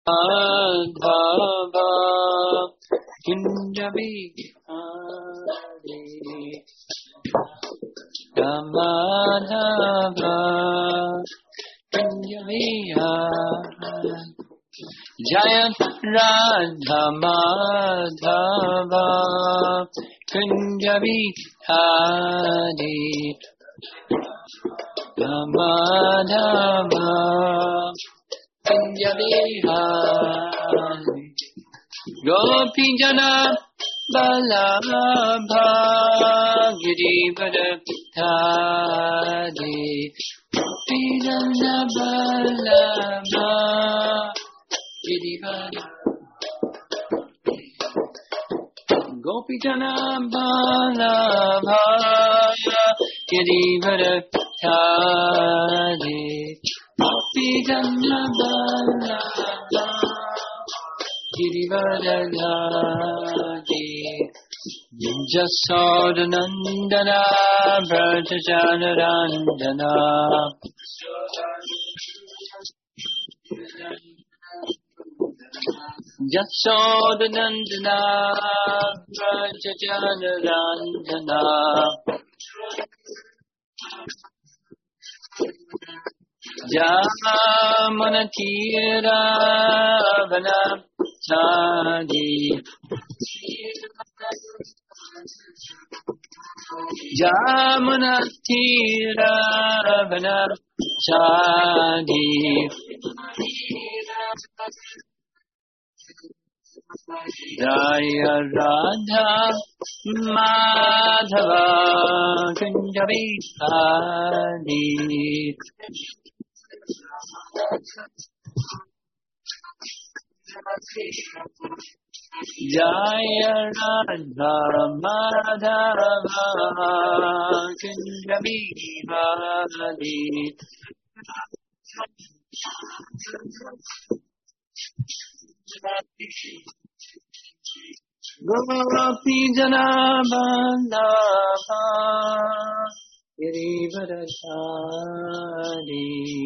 Madhava Kunjabihari Ramadhava Kunjabihari Jaya Radha Madhava Kunjabihari Ramadhava Kunjabihari Gopijana Vallabha Girivardhari Gopijana Vallabha Girivardhari Gopijana Vallabha Girivardhari Gopijana Vallabha Girivardhari Jasodanandana Brajajanarandana Jasodanandana Brajajanarandana Jamanatira Vanachadi Jamanatira Vanachadi Jaya Radha Madhava Kunjabihari Jaya Radha Madhava Kunjabihari Gopijana Vallabha Girivardhari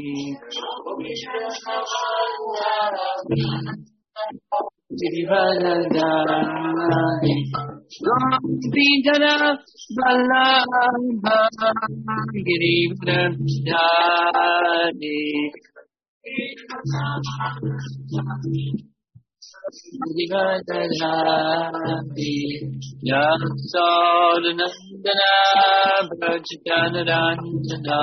Girivardhari Gopijana Vallabha Girivardhari Girivardhari Jasodanandana Brajajanarandana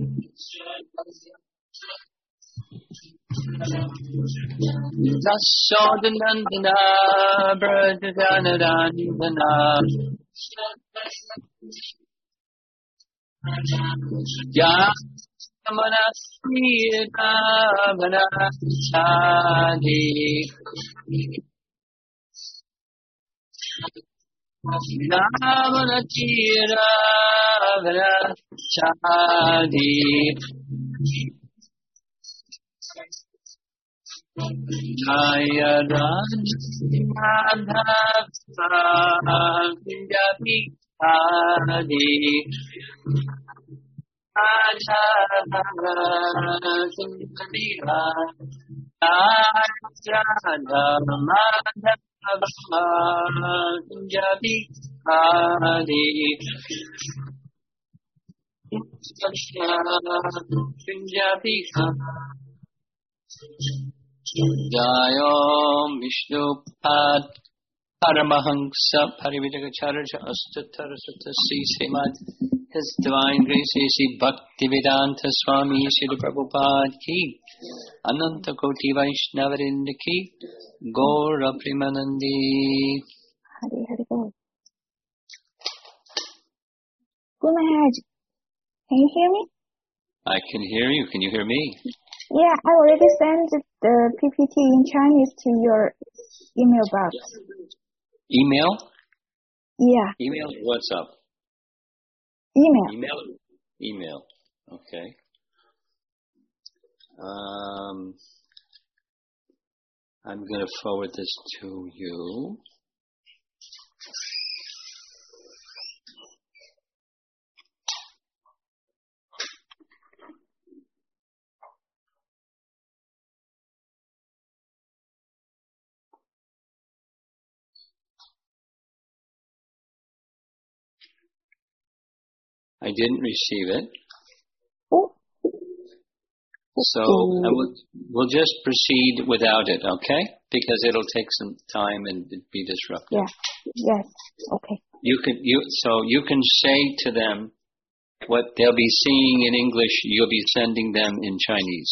Jasodanandana Brajajanarandana Yamanasira Vanachadi Yamanasira Vanachadi Jaya Radha Kunjabihari Jayom Vishnu Pad Paramahansa Parividagacharya Astatara Satasi Semad His Divine Grace A.C. Bhaktivedanta Swami Srila Prabhupada Ki Ananta Koti Vaishnavarinda Ki Gaura Premanandi Hari Hari Bol. Guru Maharaj, can you hear me? I can hear you. Can you hear me? Yeah, I already sent the PPT in Chinese to your email box. Email? Yeah. Email? What's up? Email. Email. Okay. I'm going to forward this to you. I didn't receive it. Oh, So we'll just proceed without it, okay? Because it'll take some time and be disruptive. yeah, yes, okay. You can say to them what they'll be seeing in English, you'll be sending them in Chinese.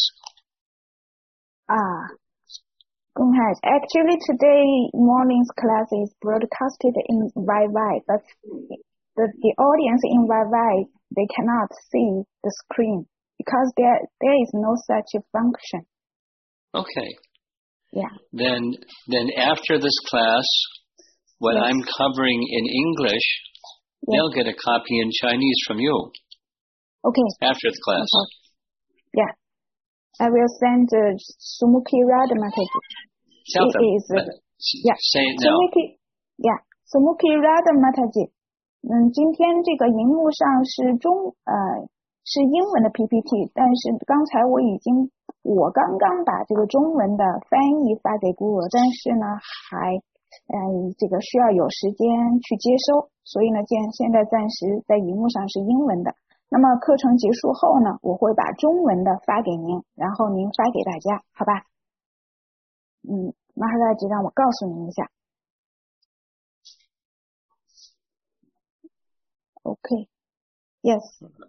Actually, today morning's class is broadcasted in YY, but the audience in YY, they cannot see the screen because there is no such a function. Okay. Yeah. Then after this class, what Yes. I'm covering in English, Yes. they'll get a copy in Chinese from you. Okay. After the class. Okay. Yeah. I will send Sumukhi Radhamataji. Tell them. Say it now. Sumukhi Radhamataji. 今天这个荧幕上是英文的 PPT， 但是刚才我刚刚把这个中文的翻译发给孤儿，但是呢这个需要有时间去接收，所以呢现在暂时在荧幕上是英文的。那么课程结束后呢，我会把中文的发给您，然后您发给大家，好吧？Maharaji让我告诉您一下。Okay. Yes.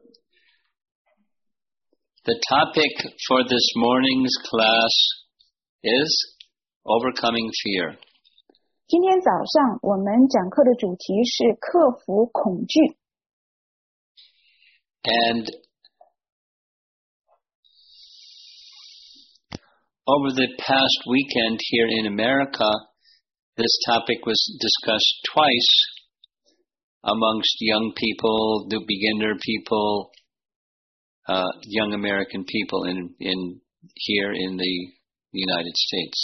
The topic for this morning's class is overcoming fear. 今天早上我们讲课的主题是克服恐惧。 And over the past weekend here in America, this topic was discussed twice amongst young people, the beginner people, young American people here in the United States.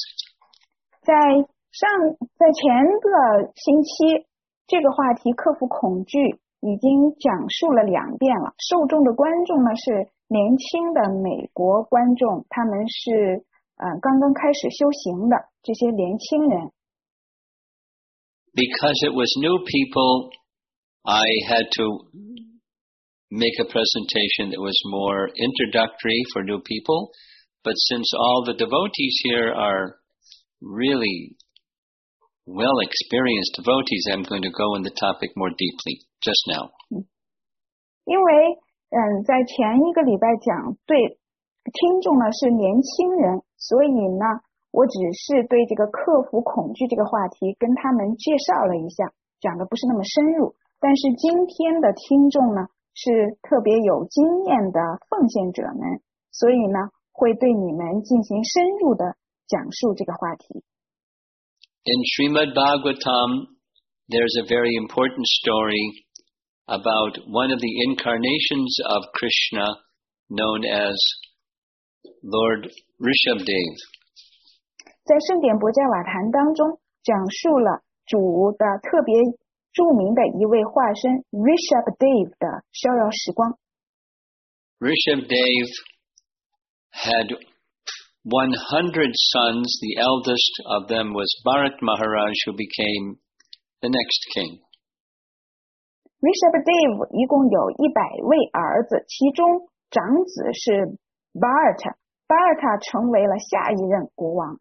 在前个星期，这个话题克服恐惧已经讲述了2遍了。受众的观众呢是年轻的美国观众，他们是刚刚开始修行的这些年轻人。 Because it was new people, I had to make a presentation that was more introductory for new people, but since all the devotees here are really well-experienced devotees, I'm going to go in the topic more deeply just now. 因为在前一个礼拜讲对听众呢是年轻人，所以呢我只是对这个克服恐惧这个话题跟他们介绍了一下，讲的不是那么深入。但是今天的听众呢是特别有经验的奉献者们，所以呢会对你们进行深入的讲述这个话题。 In Srimad Bhagavatam, there's a very important story about one of the incarnations of Krishna known as Lord Rishabdev. 在圣典博伽瓦坛当中讲述了主的特别著名的一位化身 Rishabdev 的逍遥时光。 Rishabdev had 100 sons. The eldest of them was Bharat Maharaj, who became the next king. Rishabdev 一共有100位儿子，其中长子是 Bharata 成为了下一任国王。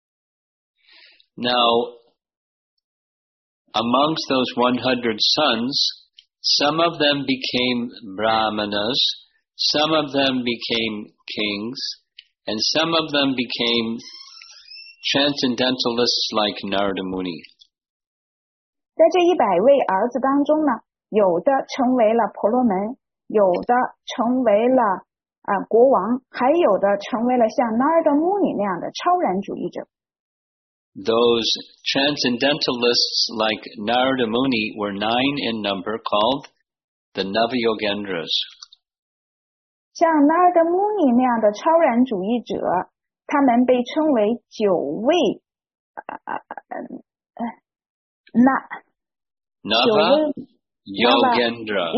Now, amongst those 100 sons, some of them became brahmanas, some of them became kings, and some of them became transcendentalists like Narada Muni. 在这100位儿子当中呢，有的成为了婆罗门，有的成为了国王，还有的成为了像 Narada Muni 那样的超然主义者。 Those transcendentalists like Narada Muni were 9 in number, called the Navayogendras. 像 Narada Muni 那样的超然主义者，他们被称为9位 Navayogendra.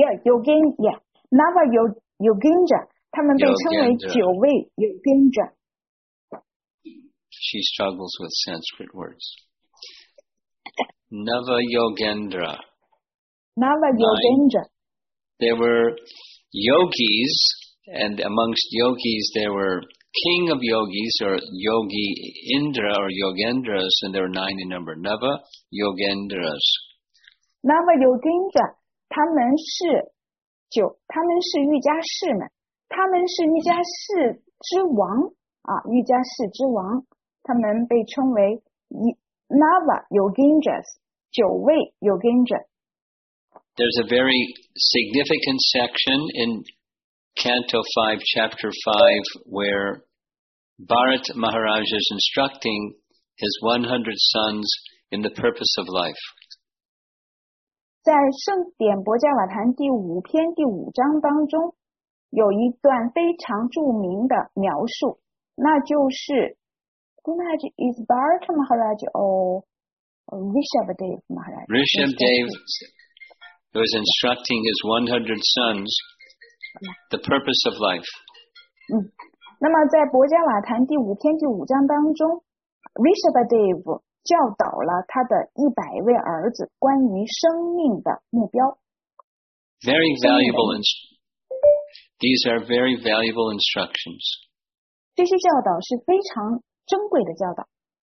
Navayogendra， 他们被称为9位 Yogendra。 She struggles with Sanskrit words. Navayogendra. there were yogis, and amongst yogis there were king of yogis, or Yogi Indra, or Yogendras, and there were 9 in number. Nava Yogendras. Nava Yogendra, 他们是瑜伽士们，他们是瑜伽士之王啊，瑜伽士之王，他们被称为 Nava Yogendras， 9位 Yogendra。 There's a very significant section in Canto 5, Chapter 5, where Bharat Maharaj is instructing his 100 sons in the purpose of life. 在圣典博伽瓦坛第5篇第5章当中，有一段非常著名的描述，那就是 Maharaj is Bharat Maharaj or Rishabhadev Maharaj? Rishabhadev was instructing his 100 sons the purpose of life. 那么在博伽瓦坛第5篇第5章当中 Rishabhadev 教导了他的100位儿子关于生命的目标。 Very valuable. These are very valuable instructions. 这些教导是非常珍贵的教导。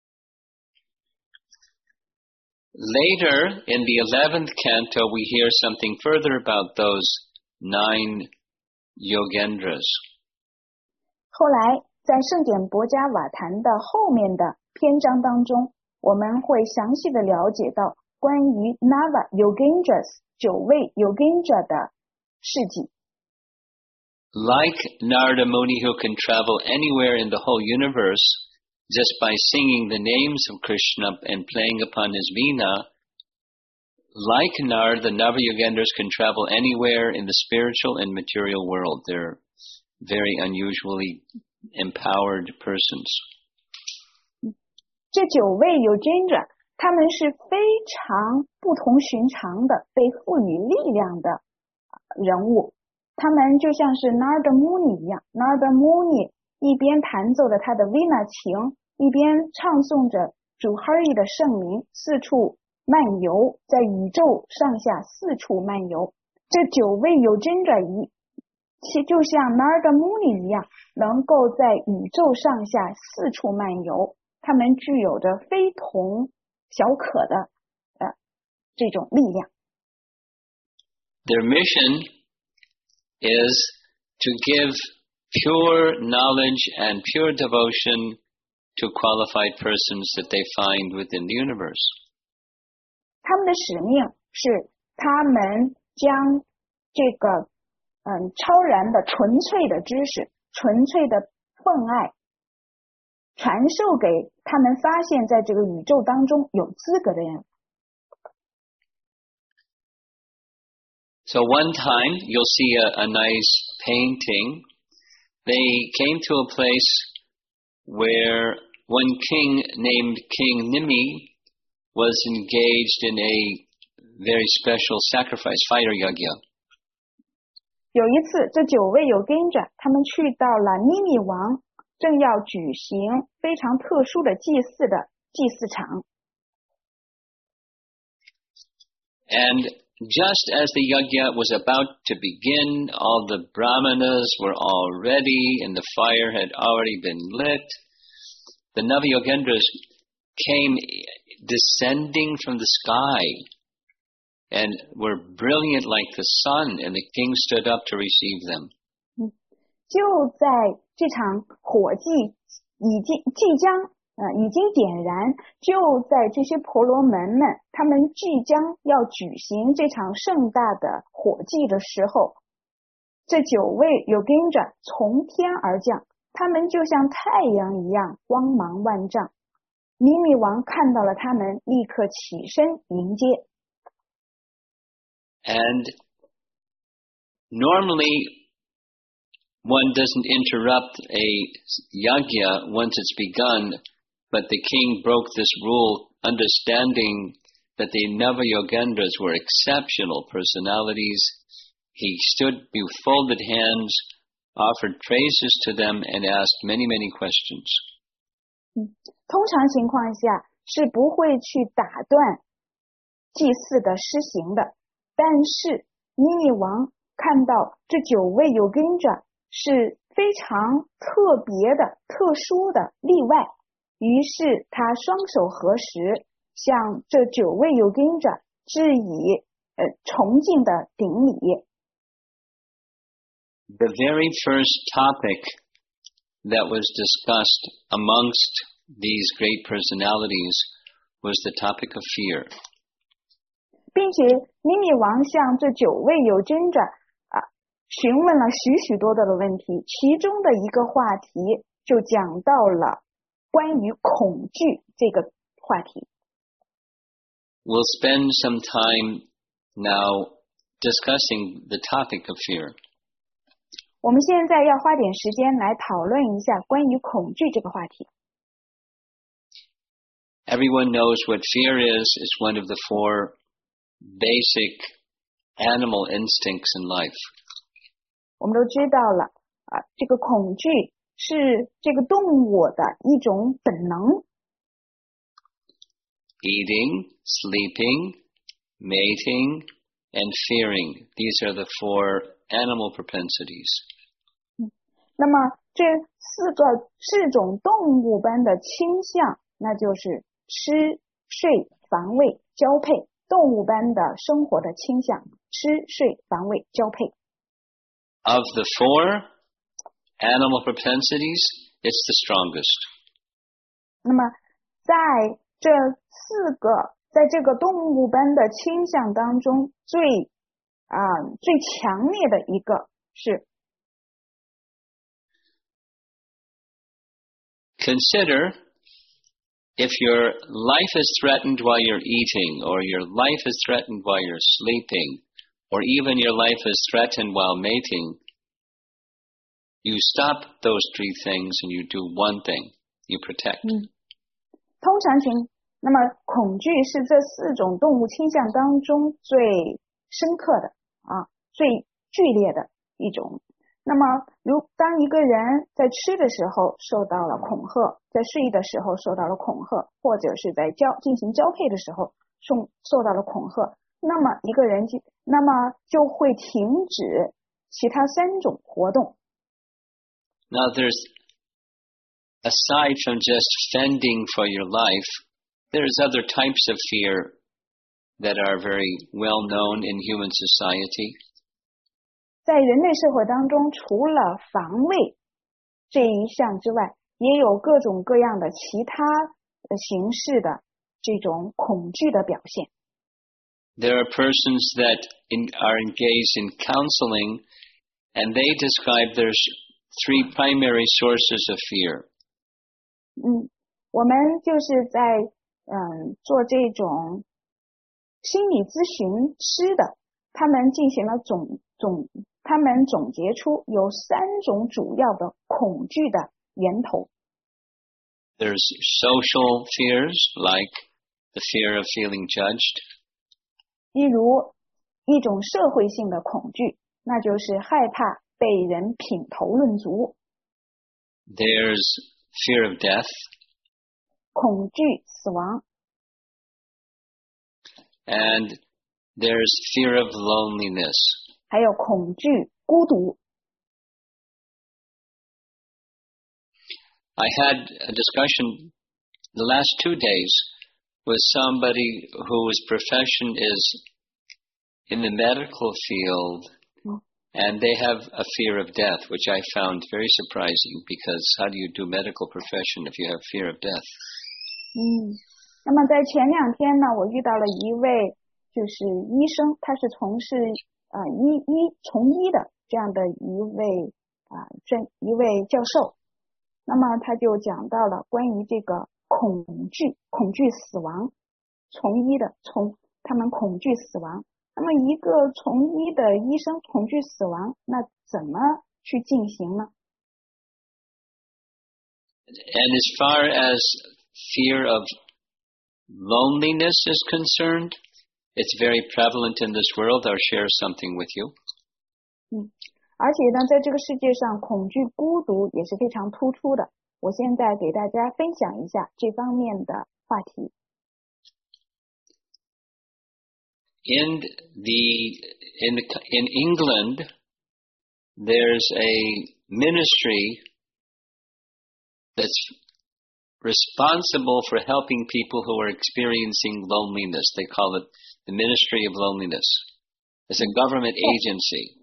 Later, in the 11th canto, we hear something further about those 9 Yogendras. 后来在圣典博伽瓦坛的后面的篇章当中，我们会详细的了解到关于 Nava Yogendras 9位 Yogendra 的事迹。 Like Narada Muni, who can travel anywhere in the whole universe just by singing the names of Krishna and playing upon his veena, like Narada, the Nava Yogendras can travel anywhere in the spiritual and material world. They're very unusually empowered persons. 这9位 Yogendra 他们是非常不同寻常的被赋予力量的人物，他们就像是 Narada Muni 一样， Narada Muni 一边弹奏着他的 Veena 琴，一边唱诵着主 Hari 的圣名，四处漫游，在宇宙上下四处漫游。这9位 Yogendra 就像 Narada Muni 一样，能够在宇宙上下四处漫游，他们具有着非同小可的这种力量。 Their mission is to give pure knowledge and pure devotion to qualified persons that they find within the universe. 他们的使命是他们将这个超然的纯粹的知识，纯粹的奉爱传授给他们发现在这个宇宙当中有资格的人。 So one time you'll see a nice painting. They came to a place where one king named King Nimi was engaged in a very special sacrifice, fire yagya. 有一次，这9位Yogendra他们去到了尼米王，正要举行非常特殊的祭祀场。 And just as the yagya was about to begin, all the brahmanas were all ready and the fire had already been lit. The Nava Yogendras came descending from the sky and were brilliant like the sun, and the king stood up to receive them. 就在这场火祭已经点燃，就在这些婆罗门们他们即将要举行这场盛大的火祭的时候，这9位 Yogendra 从天而降，他们就像太阳一样光芒万丈。尼米王看到了他们，立刻起身迎接。 And normally one doesn't interrupt a yagya once it's begun, but the king broke this rule, understanding that the Nava Yogendras were exceptional personalities. He stood with folded hands, offered praises to them, and asked many, many questions. 通常情况下是不会去打断祭祀的施行的，但是尼米王看到这9位Yogendra是非常特别的、特殊的例外，于是他双手合十，向这9位Yogendra致以崇敬的顶礼。 The very first topic that was discussed amongst these great personalities was the topic of fear. 并且尼米王向这9位Yogendra询问了许多的问题，其中的一个话题就讲到了关于恐惧这个话题。 We'll spend some time now discussing the topic of fear. 我们现在要花点时间来讨论一下关于恐惧这个话题。 Everyone knows what fear is. It's one of the 4 basic animal instincts in life. 我们都知道了这个恐惧是这个动物的一种本能。 Eating, sleeping, mating, and fearing. These are the 4 animal propensities. 那么这4种动物般的倾向，那就是吃、睡、防卫、交配，动物般的生活的倾向，吃、睡、防卫、交配。 Of the 4 animal propensities, it's the strongest. 那么在这个动物般的倾向当中，最强烈的一个是 Consider if your life is threatened while you're eating, or your life is threatened while you're sleeping, or even your life is threatened while mating, you stop those 3 things and you do one thing, you protect. 那么恐惧是这4种动物倾向当中最深刻的最剧烈的一种。那么当一个人在吃的时候受到了恐吓，在睡的时候受到了恐吓，或者是在进行交配的时候受到了恐吓，那么一个人就会停止其他3种活动。 Now aside from just fending for your life, there's other types of fear that are very well known in human society. 在人类社会当中，除了防卫这一项之外，也有各种各样的其他形式的这种恐惧的表现。 There are persons that are engaged in counseling, and they describe there's 3 primary sources of fear. 我们就是在做这种心理咨询师的，他们进行了他们总结出有3种主要的恐惧的源头。 There's social fears, like the fear of feeling judged. 例如一种社会性的恐惧，那就是害怕被人品头论足。 There's fear of death. 恐惧死亡。 And there's fear of loneliness. 还有恐惧孤独。 I had a discussion the last 2 days with somebody whose profession is in the medical field, and they have a fear of death, which I found very surprising, because how do you do medical profession if you have fear of death? 那么在前2天呢，我遇到了一位就是医生，他是从事从医的这样的一位教授。那么他就讲到了关于这个恐惧死亡，他们恐惧死亡。那么一个从医的医生恐惧死亡，那怎么去进行呢？ And as far as fear of loneliness is concerned, it's very prevalent in this world. I'll share something with you. 而且呢，在这个世界上，恐惧孤独也是非常突出的。我现在给大家分享一下这方面的话题。 in England, there's a ministry that's responsible for helping people who are experiencing loneliness. They call it the Ministry of Loneliness. It's a government agency.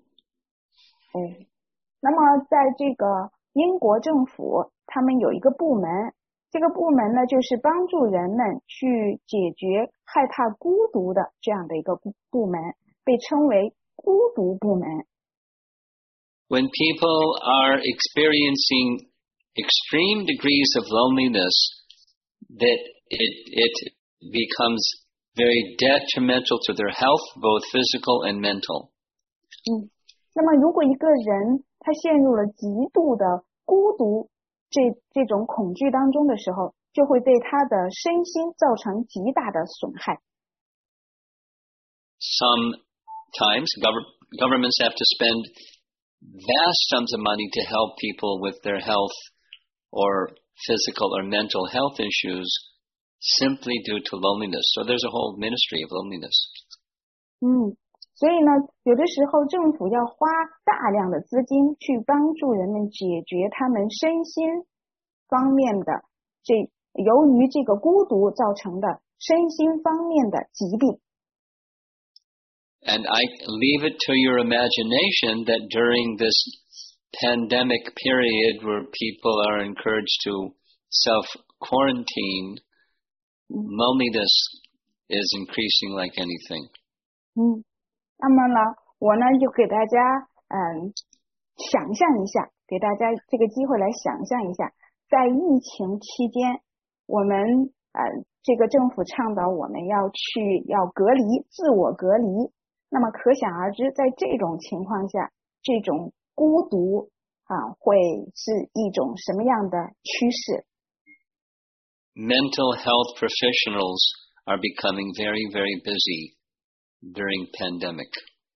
那么在这个英国政府，他们有一个部门，这个部门呢，就是帮助人们去解决害怕孤独的这样的一个部门，被称为孤独部门。 When people are experiencing extreme degrees of loneliness, that it becomes very detrimental to their health, both physical and mental. 那么如果一个人他陷入了极度的孤独这种恐惧当中的时候，就会对他的身心造成极大的损害。 Sometimes governments have to spend vast sums of money to help people with their health or physical or mental health issues simply due to loneliness. So there's a whole ministry of loneliness. 所以呢，有的时候政府要花大量的资金去帮助人们解决他们身心方面的由于这个孤独造成的身心方面的疾病。 And I leave it to your imagination that during this pandemic period where people are encouraged to self-quarantine, loneliness is increasing like anything. 那么呢，我呢就给大家想象一下，给大家这个机会来想象一下，在疫情期间，我们这个政府倡导我们要隔离，自我隔离。那么可想而知，在这种情况下，这种孤独会是一种什么样的趋势？ Mental health professionals are becoming very, very busy during pandemic.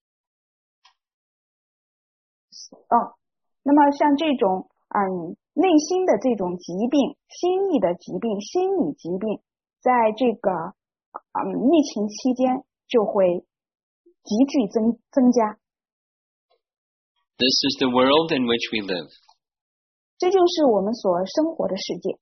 那么像这种内心的这种疾病、心理的疾病、心理疾病，在这个疫情期间就会急剧增加。 This is the world in which we live. 这就是我们所生活的世界。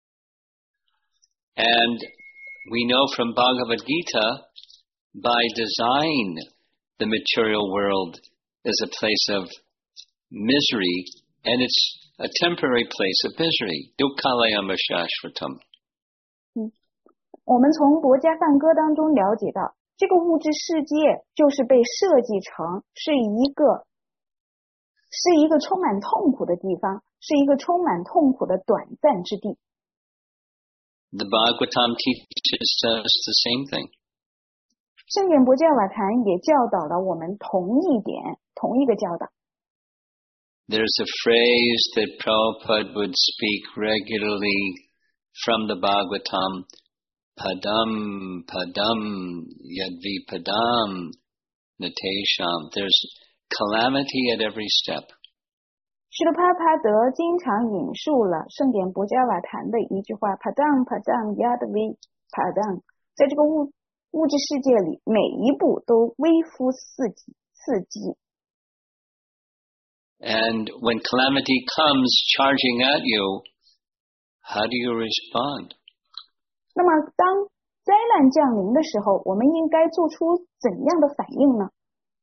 And we know from Bhagavad Gita, by design, the material world is a place of misery, and it's a temporary place of misery. Dukkhalayam shashvatam. 我们从国家梵歌当中了解到，这个物质世界就是被设计成是一个充满痛苦的地方，是一个充满痛苦的短暂之地。 The Bhagavatam teaches us the same thing. 圣典钵伽瓦坛也教导了我们同一个教导。 There's a phrase that Prabhupada would speak regularly from the Bhagavatam, padam, padam, yadvi padam, natesham. There's calamity at every step. 释迦帕帕德经常引述了圣典钵伽瓦坛的一句话 padam, padam, yadvi padam。在这个物质世界里，每一步都微乎刺激。 And when calamity comes charging at you, how do you respond? 那么当灾难降临的时候，我们应该做出怎样的反应呢？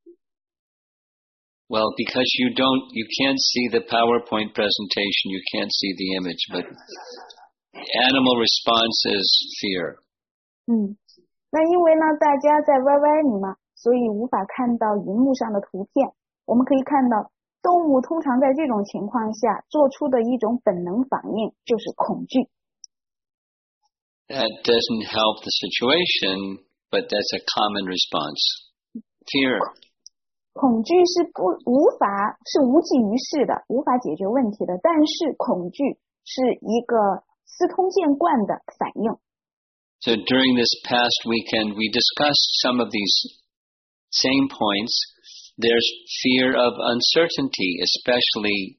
Well, because you can't see the PowerPoint presentation, you can't see the image, but animal response is fear. 那因为呢，大家在 YY 里嘛，所以无法看到荧幕上的图片。我们可以看到，动物通常在这种情况下做出的一种本能反应就是恐惧。 That doesn't help the situation, but that's a common response. Fear. 恐惧是无济于事的，无法解决问题的。但是恐惧是一个司空见惯的反应。 So during this past weekend, we discussed some of these same points. There's fear of uncertainty, especially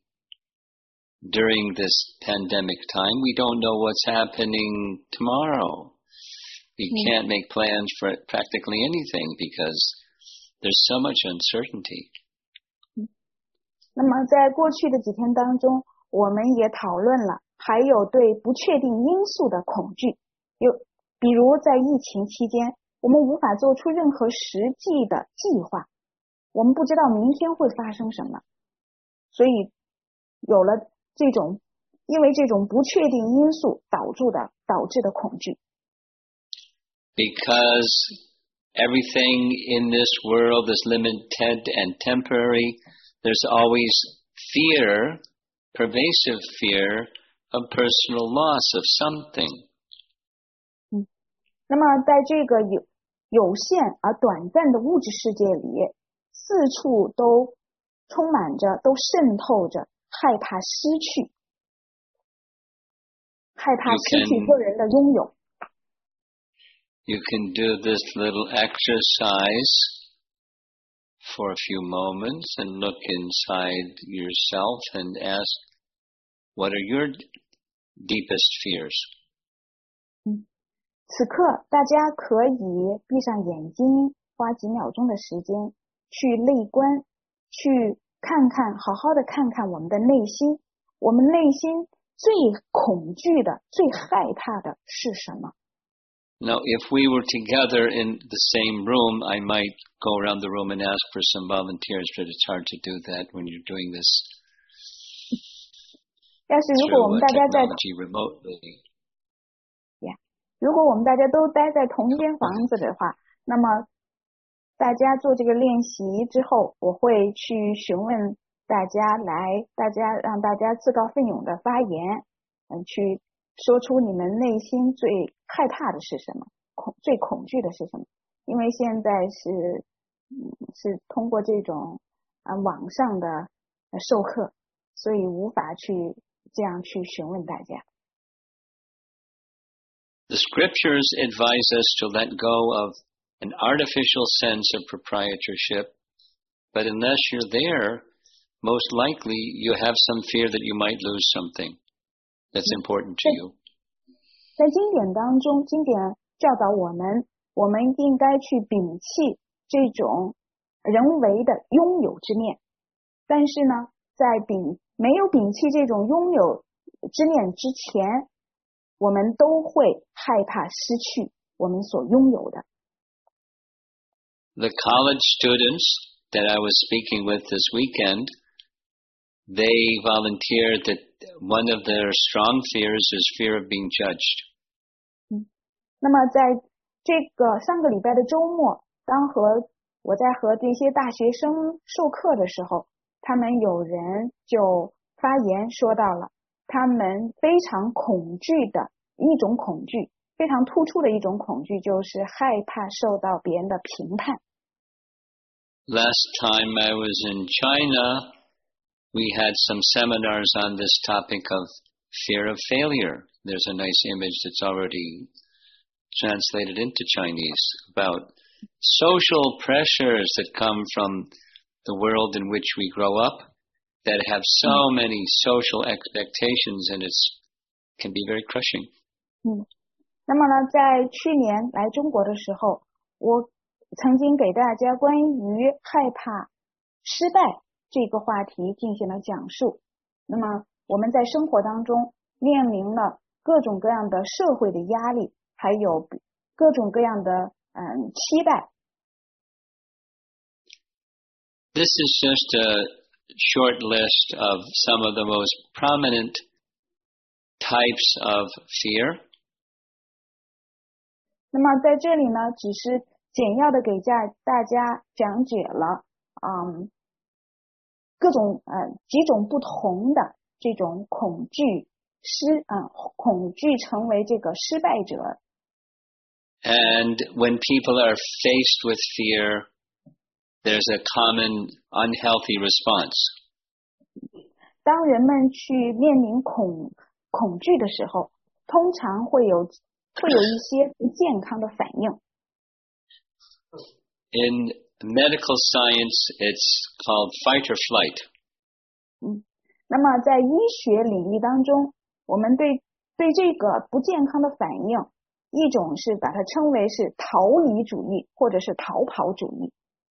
during this pandemic time. We don't know what's happening tomorrow. We can't make plans for practically anything because there's so much uncertainty. 那么在过去的几天当中，我们也讨论了还有对不确定因素的恐惧，比如在疫情期间，我们无法做出任何实际的计划，我们不知道明天会发生什么，所以有了因为这种不确定因素导致的恐惧。 Because everything in this world is limited and temporary, there's always fear, pervasive fear of personal loss of something. 那么在这个有限而短暂的物质世界里，四处都充满着，都渗透着害怕失去个人的拥有。 You can do this little exercise for a few moments and look inside yourself and ask, what are your deepest fears? 此刻大家可以闭上眼睛，花几秒钟的时间去内观，去好好的看看我们的内心，我们内心最恐惧的、最害怕的是什么？ Now, if we were together in the same room, I might go around the room and ask for some volunteers, but it's hard to do that when you're doing this 要是如果我们大家在 remotely. 如果我们大家都待在同一间房子的话，那么大家做这个练习之后，我会去询问大家让大家自告奋勇的发言，去说出你们内心最害怕的是什么，最恐惧的是什么？因为现在是通过这种网上的授课，所以无法这样去询问大家。 The scriptures advise us to let go of an artificial sense of proprietorship, but unless you're there, most likely you have some fear that you might lose something that's important to you. 在经典当中，经典教导我们应该去摒弃这种人为的拥有之念，但是呢，在没有摒弃这种拥有之念之前，我们都会害怕失去我们所拥有的。 The college students that I was speaking with this weekend, they volunteered that one of their strong fears is fear of being judged. 那么在这个上个礼拜的周末，我在和这些大学生授课的时候，他们有人就发言说到了他们非常恐惧的一种恐惧，非常突出的一种恐惧，就是害怕受到别人的评判。 Last time I was in China, we had some seminars on this topic of fear of failure. There's a nice image that's already translated into Chinese about social pressures that come from the world in which we grow up that have so many social expectations, and it can be very crushing. 那么呢，在去年来中国的时候，我曾经给大家关于害怕失败这个话题进行了讲述。那么我们在生活当中面临了各种各样的社会的压力，还有各种各样的期待。 This is just a short list of some of the most prominent types of fear. 那么在这里呢，只是简要的给大家讲解了几种不同的这种恐惧成为这个失败者。 And when people are faced with fear, there's a common unhealthy response. 当人们去面临恐惧的时候，通常会有一些不健康的反应。 In medical science, it's called fight or flight. 那么在医学领域当中，我们对这个不健康的反应一种是把它称为是逃离主义或者是逃跑主义。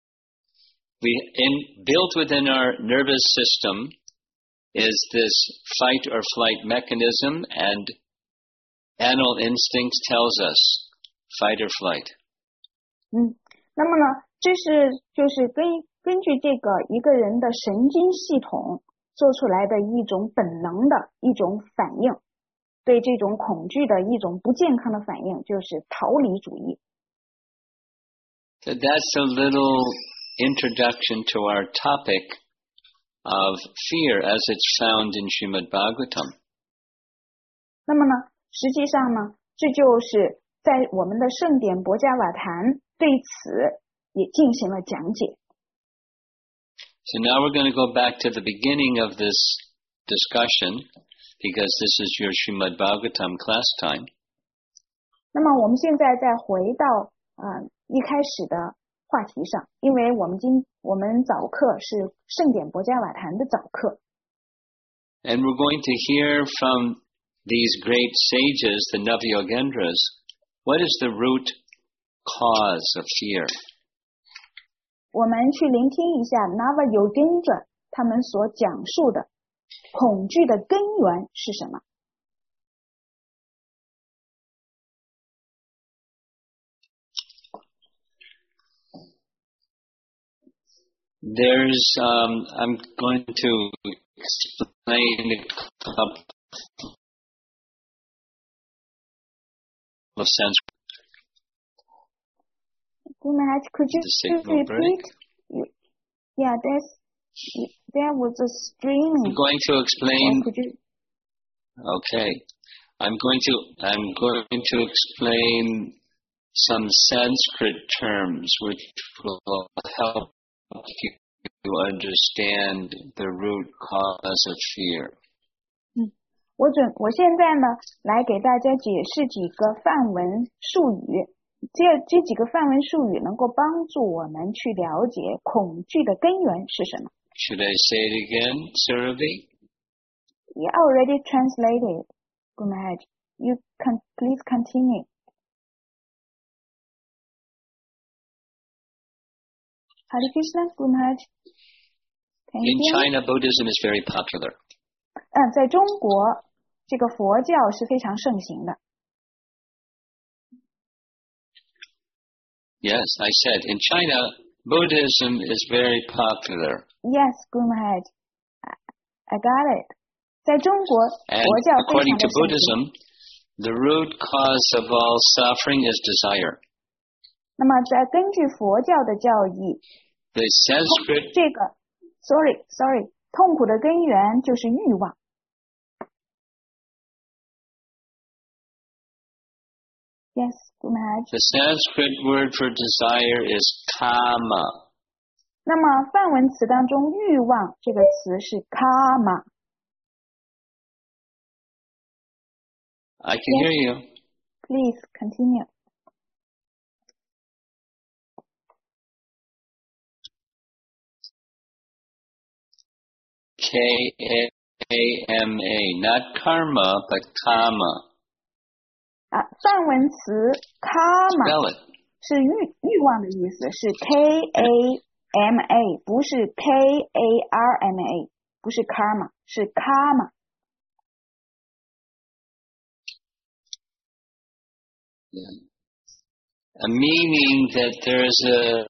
Built within our nervous system is this fight or flight mechanism, and animal instincts tells us fight or flight. 那么呢，这是就是根据这个一个人的神经系统做出来的一种本能的一种反应，对这种恐惧的一种不健康的反应，就是逃离主义。 So that's a little introduction to our topic of fear as it's found in Srimad Bhagavatam. 那么呢，实际上呢，这就是在我们的圣典博伽瓦坛对此也进行了讲解。 So now we're going to go back to the beginning of this discussion because this is your Srimad Bhagavatam class time. 那么我们现在再回到一开始的话题上，因为我们早课是圣典博伽瓦坛的早课。 And we're going to hear from these great sages, the Navayogendras, what is the root cause of fear? 我们去聆听一下 Navayogendra 他们所讲述的恐惧的根源是什么。 I'm going to explain a couple of Sanskrit. Could you repeat? Yeah, there was a streaming. I'm going to explain. Could you? Okay, I'm going to explain some Sanskrit terms which will help you understand the root cause of fear. 我现在呢，来给大家解释几个梵文术语，这几个梵文术语能够帮助我们去了解恐惧的根源是什么。 Should I say it again, Surabhi? You already translated, Guru Maharaj. You can please continue. Hare Krishna, Guru Maharaj. In China, Buddhism is very popular. 在中国，这个佛教是非常盛行的。 Yes, I said, in China, Buddhism is very popular. Yes, Guru Maharaj. I got it. 在中国，佛教非常的盛行。 According to Buddhism, the root cause of all suffering is desire. 那么，根据佛教的教义， The Sanskrit 这个 sorry， 痛苦的根源就是欲望。Yes, Guru Maharaj. The Sanskrit word for desire is kama. 那么梵文词当中，欲望这个词是 kama。 I can hear you. Please continue. K-A-M-A, not karma, but kama. 梵文词 karma 是欲望的意思，是 K-A-M-A， 不是 K-A-R-M-A， 不是 karma， 是 karma。 Yeah. A meaning that there is a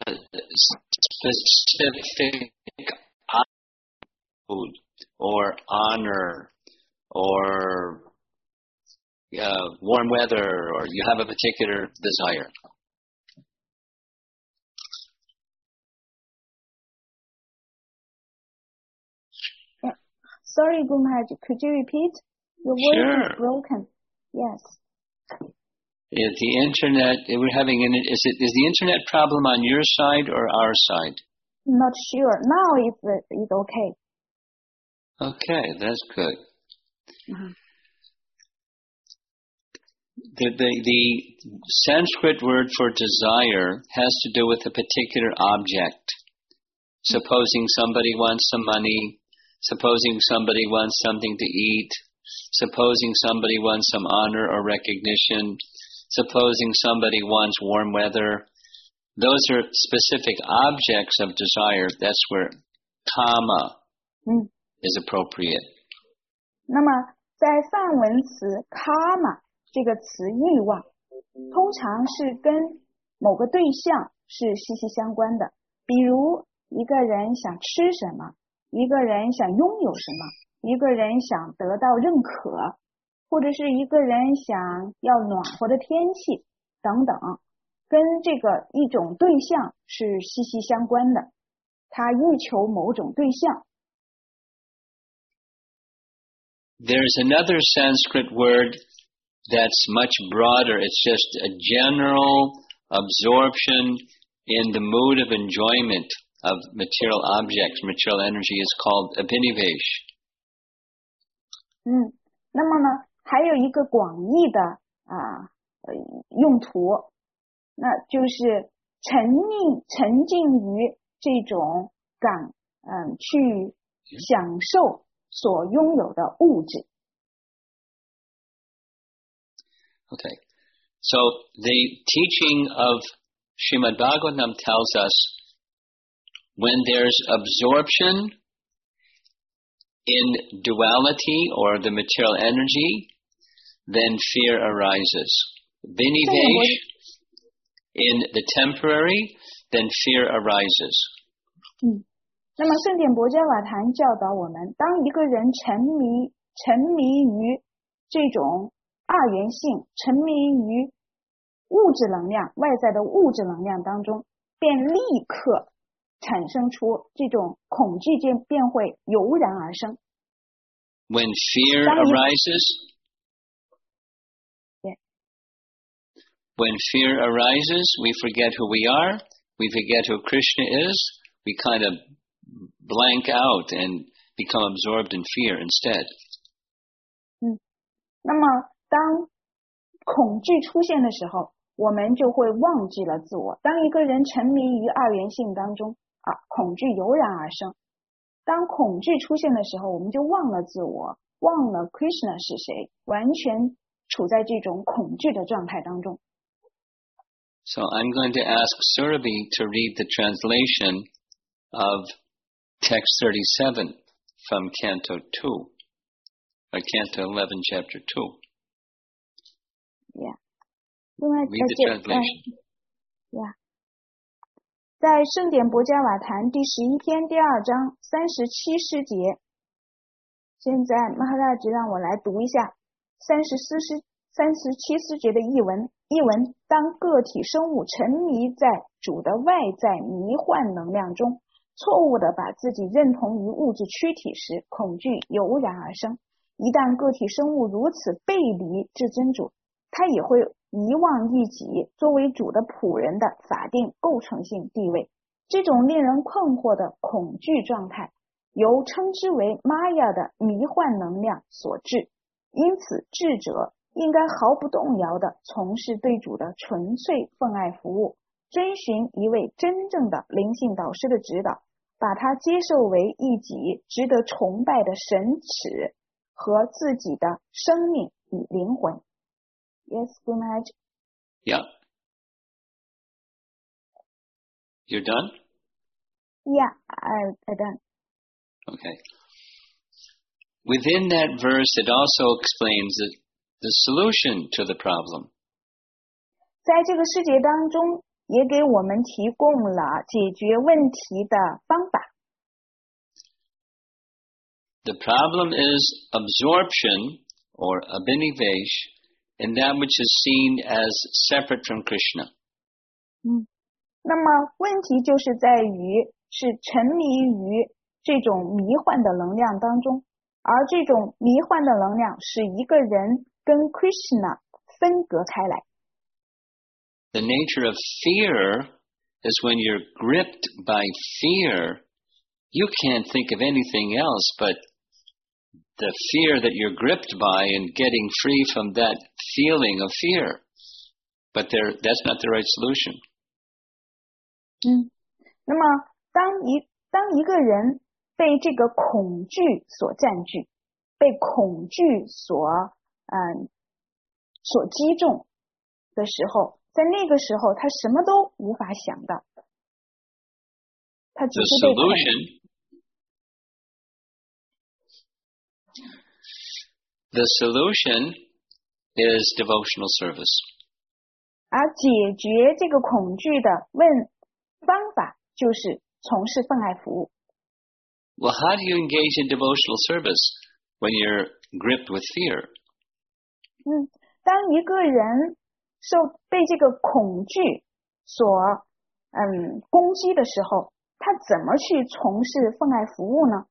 specific attitude or honor or warm weather, or you have a particular desire. Yeah. Sorry, Guru Maharaj, could you repeat? Your voice Sure. is broken. Yes. Is the internet? We're having is the internet problem on your side or our side? Not sure. Now it's okay. Okay, that's good. Mm-hmm. The Sanskrit word for desire has to do with a particular object. Supposing somebody wants some money, supposing somebody wants something to eat, supposing somebody wants some honor or recognition, supposing somebody wants warm weather, those are specific objects of desire. That's where kama is appropriate. 那么在梵文词 karma 这个词欲望，通常是跟某个对象是息息相关的。比如一个人想吃什么，一个人想拥有什么，一个人想得到认可，或者是一个人想要暖和的天气等等，跟这个一种对象是息息相关的。他欲求某种对象。 There's another Sanskrit word that's much broader. It's just a general absorption in the mood of enjoyment of material objects, material energy is called abhinivesh. 那么呢，还有一个广义的用途，那就是沉浸于这种去享受所拥有的物质。 Okay, so the teaching of Srimad Bhagavatam tells us when there's absorption in duality or the material energy, then fear arises. Vinivesh in the temporary, then fear arises. 那么圣典博伽瓦坛教导我们，当一个人沉迷于这种二元性，沉迷于物质能量，外在的物质能量当中，便立刻产生出这种恐惧便会油然而生。 When fear arises, when fear arises, we forget who we are, we forget who Krishna is, we kind of blank out and become absorbed in fear instead. 那么当恐惧出现的时候，我们就会忘记了自我。当一个人沉迷于二元性当中恐惧油然而生。当恐惧出现的时候，我们就忘了自我，忘了 Krishna 是谁，完全处在这种恐惧的状态当中。 So I'm going to ask Surabhi to read the translation of text 37 from Canto 2, or Canto 11, Chapter 2. Yeah. Read the translation. Yeah. 在圣典博伽瓦坛第11篇第2章37诗节，现在马哈拉吉让我来读一下37诗节的译文。译文：当个体生物沉迷在主的外在迷幻能量中，错误地把自己认同于物质躯体时，恐惧油然而生。一旦个体生物如此背离至真主，他也会遗忘一己作为主的仆人的法定构成性地位。这种令人困惑的恐惧状态，由称之为玛雅的迷幻能量所致。因此，智者应该毫不动摇地从事对主的纯粹奉爱服务，遵循一位真正的灵性导师的指导，把他接受为一己值得崇拜的神尺和自己的生命与灵魂。Yes, Guru Maharaj. Yeah. You're done? Yeah, I'm done. Okay. Within that verse, it also explains the solution to the problem. 在这个世界当中，也给我们提供了解决问题的方法。 The problem is absorption or abhinivesh in that which is seen as separate from Krishna. 那么问题就是在于是沉迷于这种迷幻的能量当中，而这种迷幻的能量使一个人跟 Krishna 分隔开来。 The nature of fear is when you're gripped by fear, you can't think of anything else but the fear that you're gripped by and getting free from that feeling of fear. But that's not the right solution. 那么当一个人被这个恐惧所占据，被恐惧所击中， 的时候，在那个时候他什么都无法想的，他只是被 The solution is devotional service. 而解决这个恐惧的方法就是从事奉爱服务。 Well, how do you engage in devotional service when you're gripped with fear? 当一个人被这个恐惧所攻击的时候，他怎么去从事奉爱服务呢？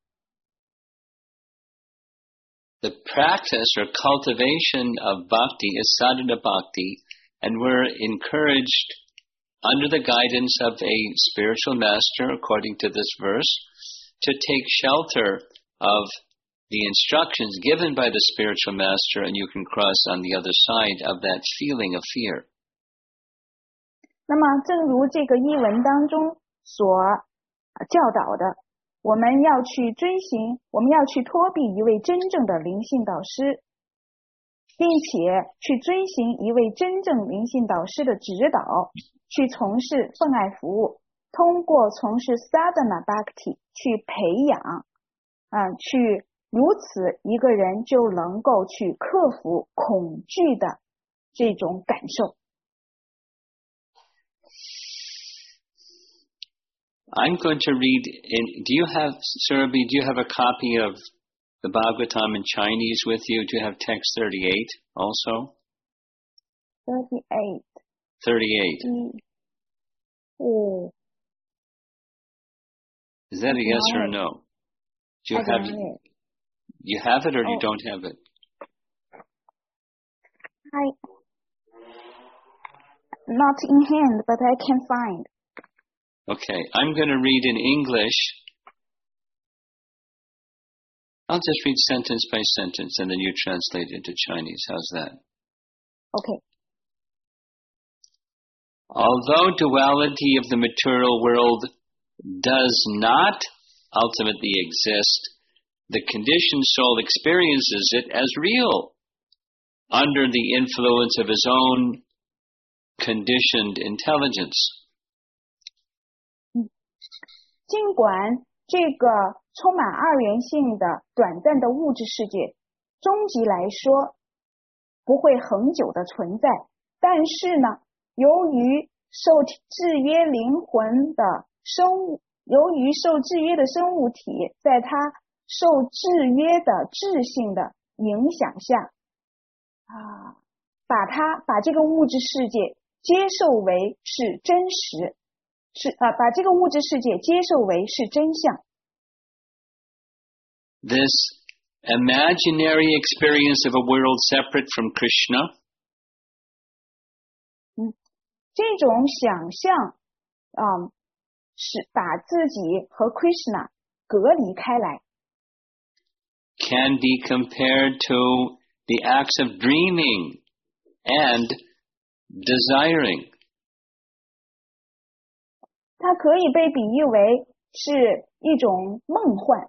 The practice or cultivation of bhakti is sadhana bhakti, and we're encouraged under the guidance of a spiritual master, according to this verse, to take shelter of the instructions given by the spiritual master, and you can cross on the other side of that feeling of fear. 那么正如这个译文当中所教导的，我们要去托庇一位真正的灵性导师，并且去遵行一位真正灵性导师的指导，去从事奉爱服务，通过从事 sadhana bhakti 去培养去如此一个人就能够去克服恐惧的这种感受。 I'm going to read Surabhi, do you have a copy of the Bhagavatam in Chinese with you? Do you have text 38 also? 38. 38. Oh. Is that a yes or a no? Do you have it? You have it or you don't have it? Not in hand, but I can find. Okay, I'm going to read in English. I'll just read sentence by sentence and then you translate it into Chinese. How's that? Okay. Although duality of the material world does not ultimately exist, the conditioned soul experiences it as real under the influence of his own conditioned intelligence. 尽管这个充满二元性的短暂的物质世界，终极来说不会恒久的存在，但是呢，由于受制约的生物体，在它受制约的质性的影响下，把这个物质世界接受为是真实。把这个物质世界接受为是真相。 This imaginary experience of a world separate from Krishna. 这种想象是把自己和 Krishna 隔离开来。 Can be compared to the acts of dreaming and desiring. 它可以被比喻为是一种梦幻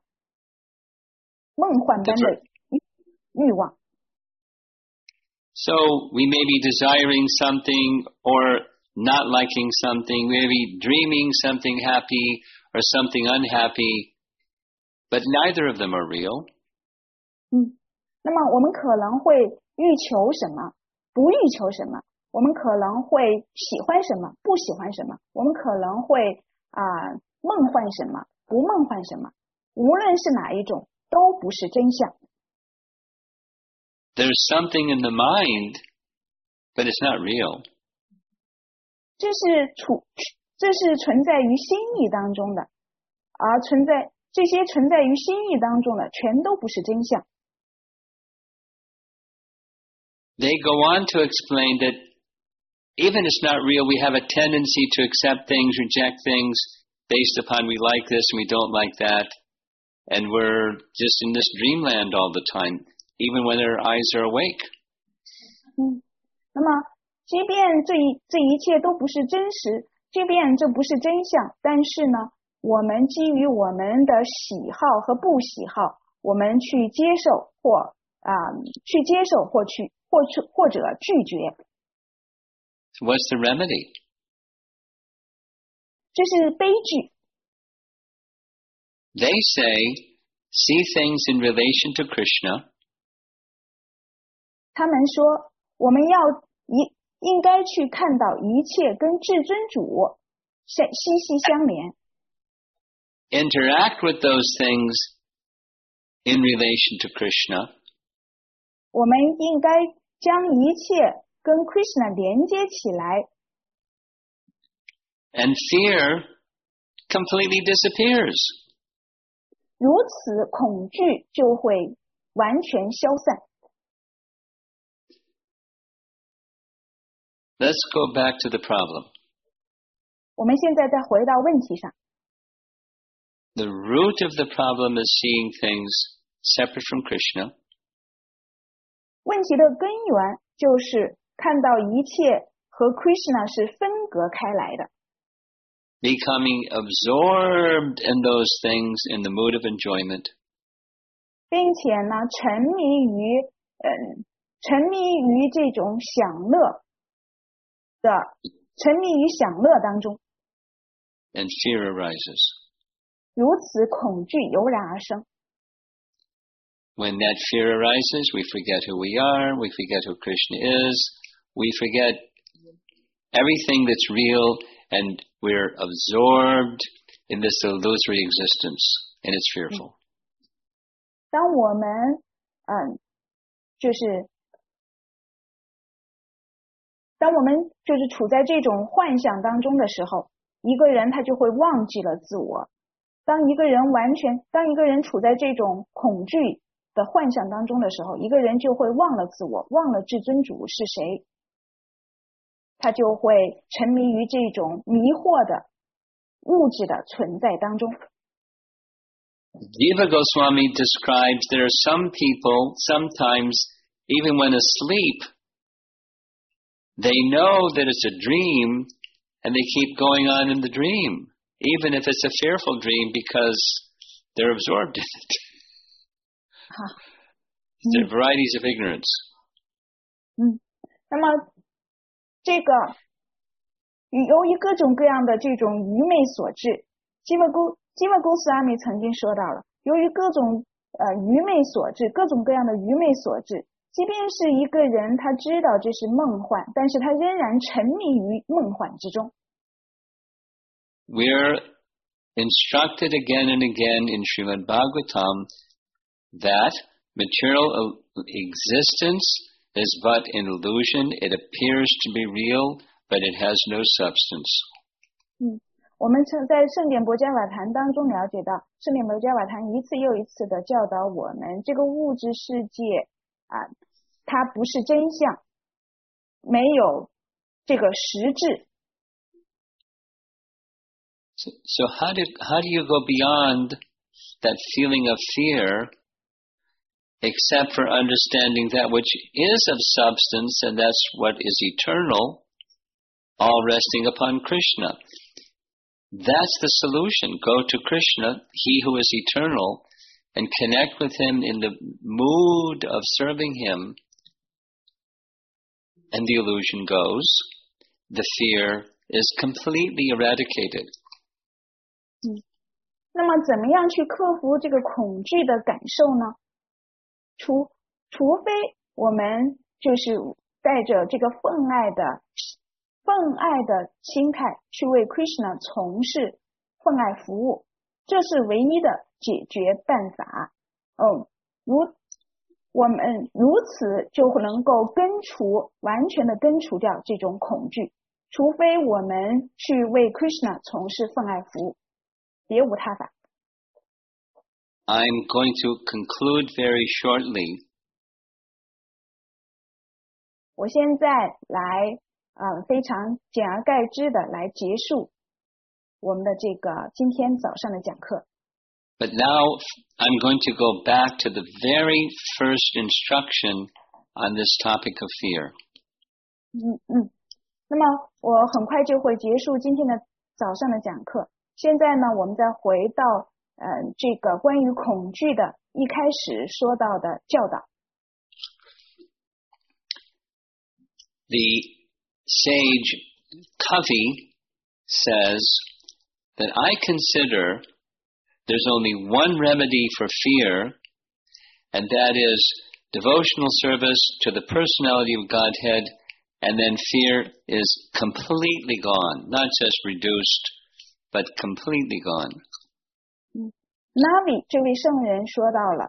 般的欲望。 So we may be desiring something or not liking something, maybe dreaming something happy or something unhappy, but neither of them are real. 那么我们可能会欲求什么，不欲求什么。我们可能会喜欢什么，不喜欢什么，我们可能会梦幻什么，不梦幻什么，无论是哪一种，都不是真相。 There's something in the mind, but it's not real. 这是存在于心意当中的，而这些存在于心意当中的，全都不是真相。 They go on to explain that even it's not real, we have a tendency to accept things, reject things based upon we like this and we don't like that. And we're just in this dreamland all the time, even when our eyes are awake. 那么即便这一切都不是真实，即便这不是真相，但是呢，我们基于我们的喜好和不喜好，我们去接受或者拒绝。 So what's the remedy? 这是悲剧。 They say, see things in relation to Krishna. 他们说，我们应该去看到一切跟至尊主息息相连。 Interact with those things in relation to Krishna. 我们应该将一切跟 Krishna 连接起来。 And fear completely disappears. 如此，恐惧就会完全消散。 Let's go back to the problem. 我们现在再回到问题上。 The root of the problem is seeing things separate from Krishna. 问题的根源就是看到一切和 Krishna 是分隔开来的。 Becoming absorbed in those things in the mood of enjoyment. 并且呢，沉迷于这种享乐当中。 And fear arises. 如此，恐惧油然而生。 When that fear arises, we forget who we are, we forget who Krishna is, we forget everything that's real, and we're absorbed in this illusory existence, and it's fearful. 当我们处在这种幻想当中的时候，一个人他就会忘记了自我。当一个人处在这种恐惧的幻想当中的时候，一个人就会忘了自我，忘了至尊主是谁，他就会沉迷于这种迷惑的物质的存在当中。 Jiva Goswami describes there are some people, sometimes even when asleep, they know that it's a dream and they keep going on in the dream, even if it's a fearful dream, because they're absorbed in it. There are varieties of ignorance. 那么这个由于各种各样的这种愚昧所致，基瓦古斯阿米曾经说到了，由于各种愚昧所致，各种各样的愚昧所致，即便是一个人他知道这是梦幻，但是他仍然沉迷于梦幻之中。 We're instructed again and again in Srimad Bhagavatam that material existence is but an illusion. It appears to be real, but it has no substance. 我们在圣典博伽瓦坛当中了解到，圣典博伽瓦坛一次又一次的教导我们，这个物质世界它不是真相，没有这个实质。 So how do you go beyond that feeling of fear, except for understanding that which is of substance, and that's what is eternal, all resting upon Krishna? That's the solution. Go to Krishna, he who is eternal, and connect with him in the mood of serving him, and the illusion goes. The fear is completely eradicated. 那么怎么样去克服这个恐惧的感受呢？除非我们就是带着这个愤爱的心态去为 Krishna 从事愤爱服务，这是唯一的解决办法。我们如此就能够完全的根除掉这种恐惧，除非我们去为 Krishna 从事愤爱服务，别无他法。 I'm going to conclude very shortly. 我现在来非常简而概之的来结束我们的这个今天早上的讲课。 But now I'm going to go back to the very first instruction on this topic of fear. 那么我很快就会结束今天的早上的讲课。现在呢，我们再回到这个关于恐惧的一开始说到的教导。 Sage Kavi says that I consider there's only one remedy for fear, and that is devotional service to the personality of Godhead, and then fear is completely gone, not just reduced, but completely gone. Navi 这位圣人说到了，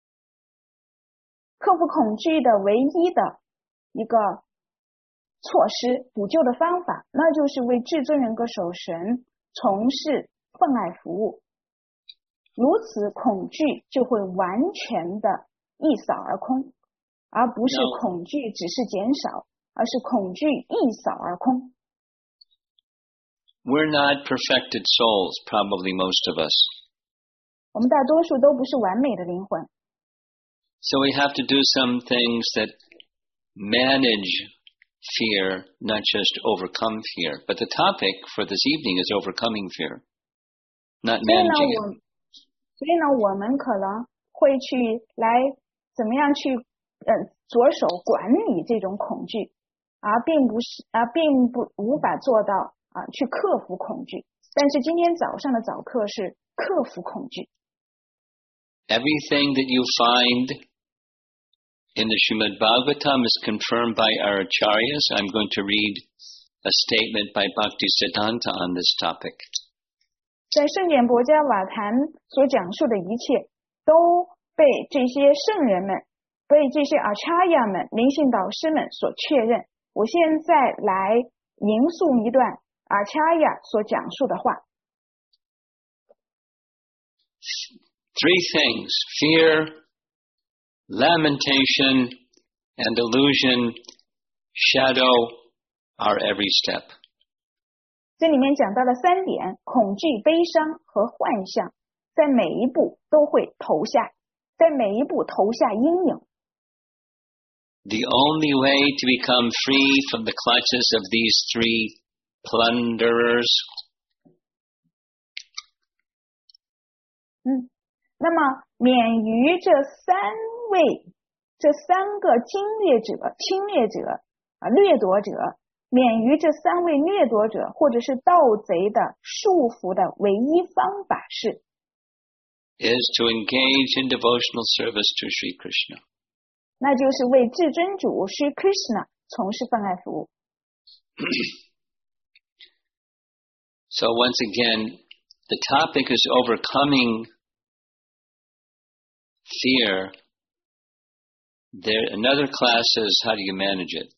克服恐惧的唯一的一个措施补救的方法，那就是为至尊人格守神从事奉爱服务，如此恐惧就会完全的一扫而空，而不是恐惧只是减少，而是恐惧一扫而空。 We're not perfected souls, probably most of us. 我们大多数都不是完美的灵魂。 So we have to do some things that manage fear, not just overcome fear. But the topic for this evening is overcoming fear, not managing it. 所以呢，我们可能会去来怎么样去着手管理这种恐惧，并不无法做到去克服恐惧。但是今天早上的早课是克服恐惧。 Everything that you find in the Srimad Bhagavatam is confirmed by our acharyas. I'm going to read a statement by Bhaktisiddhanta on this topic. 在圣典博伽瓦坛所讲述的一切，都被这些圣人们、被这些阿查亚们、灵性导师们所确认。我现在来吟诵一段阿查亚所讲述的话。 Three things: fear, lamentation, and illusion shadow our every step. 这里面讲到了3点：恐惧、悲伤和幻象，在每一步都会投下阴影。 The only way to become free from the clutches of these three plunderers. 那么免于这3个侵略者、掠夺者，免于这3位掠夺者或者是盗贼的束缚的唯一方法是 is to engage in devotional service to Sri Krishna. 那就是为至尊主 Sri Krishna 从事奉爱服务。 So once again, the topic is overcoming fear. Another class is how do you manage it?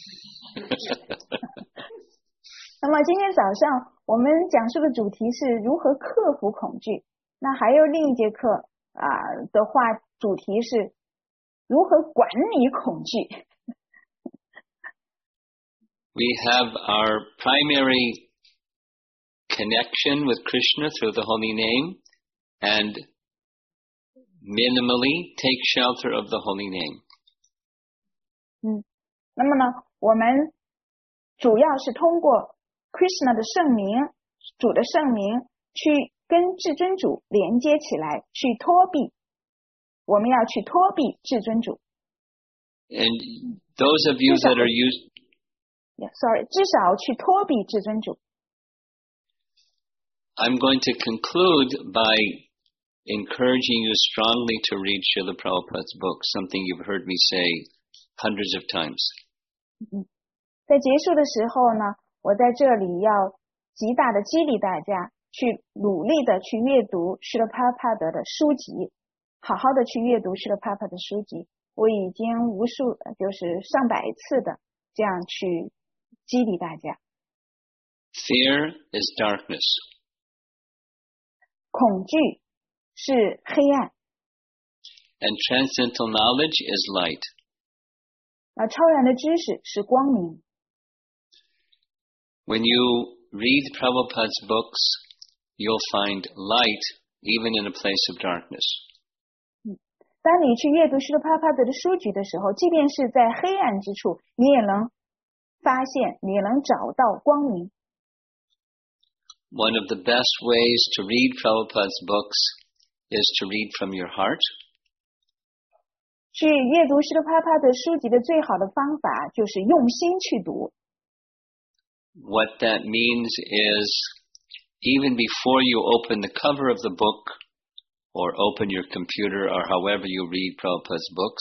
那么今天早上我们讲述的主题是如何克服恐惧。那还有另一节课的话，主题是如何管理恐惧。 We have our primary connection with Krishna through the holy name and minimally take shelter of the holy name. 那么呢，我们主要是通过 Krishna 的圣名，主的圣名，去跟至尊主连接起来，去托庇。我们要去托庇至尊主。 And those of you that are used... 至少去托庇至尊主。 I'm going to conclude by encouraging you strongly to read Srila Prabhupada's book, something you've heard me say hundreds of times. 在结束的时候呢，我在这里要极大的激励大家去努力的去阅读施罗帕帕德的书籍，好好的去阅读施罗帕帕的书籍。我已经就是上百次的这样去激励大家。 Fear is darkness. 恐惧是黑暗。 And transcendental knowledge is light. 超然的知识是光明。 When you read Prabhupada's books, you'll find light even in a place of darkness. 当你去阅读施罗帕帕德的书籍的时候，即便是在黑暗之处，你也能发现，你也能找到光明。 One of the best ways to read Prabhupada's books is to read from your heart. 去阅读施罗帕帕德书籍的最好的方法就是用心去读。 what that means is even before you open the cover of the book or open your computer or however you read Prabhupada's books,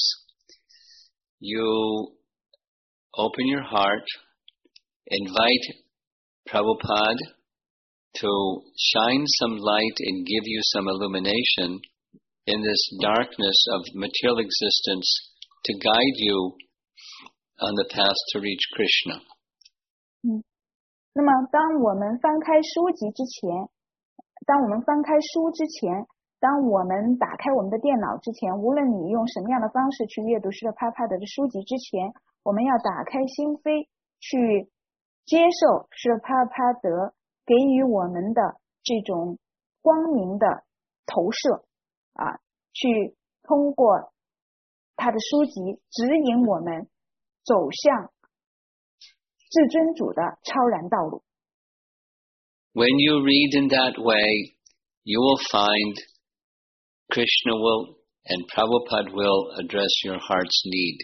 you open your heart, invite Prabhupada to shine some light and give you some illumination in this darkness of material existence to guide you on the path to reach Krishna. 那么当我们翻开书籍之前，当我们翻开书之前，当我们打开我们的电脑之前，无论你用什么样的方式去阅读施特帕帕德的书籍之前，我们要打开心扉去接受施特帕帕德给予我们的这种光明的投射啊，去通过他的书籍指引我们走向至尊主的超然道路。 When you read in that way, you will find Krishna will and Prabhupada will address your heart's need.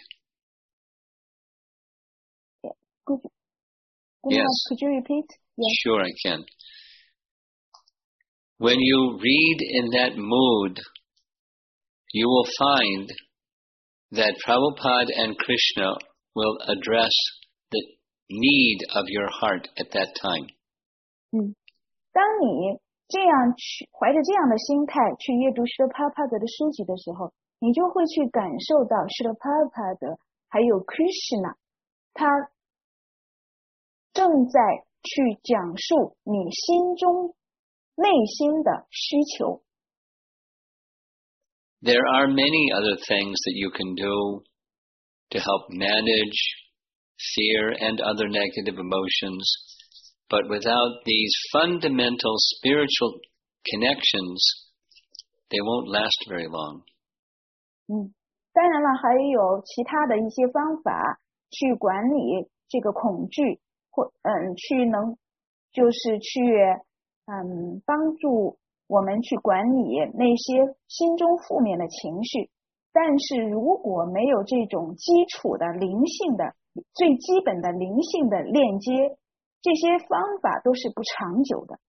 Yes. Could you repeat? Yes. Sure, I can. When you read in that mood, you will find that Prabhupada and Krishna will address the need of your heart at that time. 当你这样怀着这样的心态去阅读施特帕帕德的书籍的时候，你就会去感受到施特帕帕德还有 Krishna 他正在去讲述你心中内心的需求。 There are many other things that you can do to help manage fear and other negative emotions, but without these fundamental spiritual connections, they won't last very long. 当然了，还有其他的一些方法去管理这个恐惧，或就是去帮助我们去管理那些心中负面的情绪。但是如果没有这种基础的灵性的最基本的灵性的链接，这些方法都是不长久的。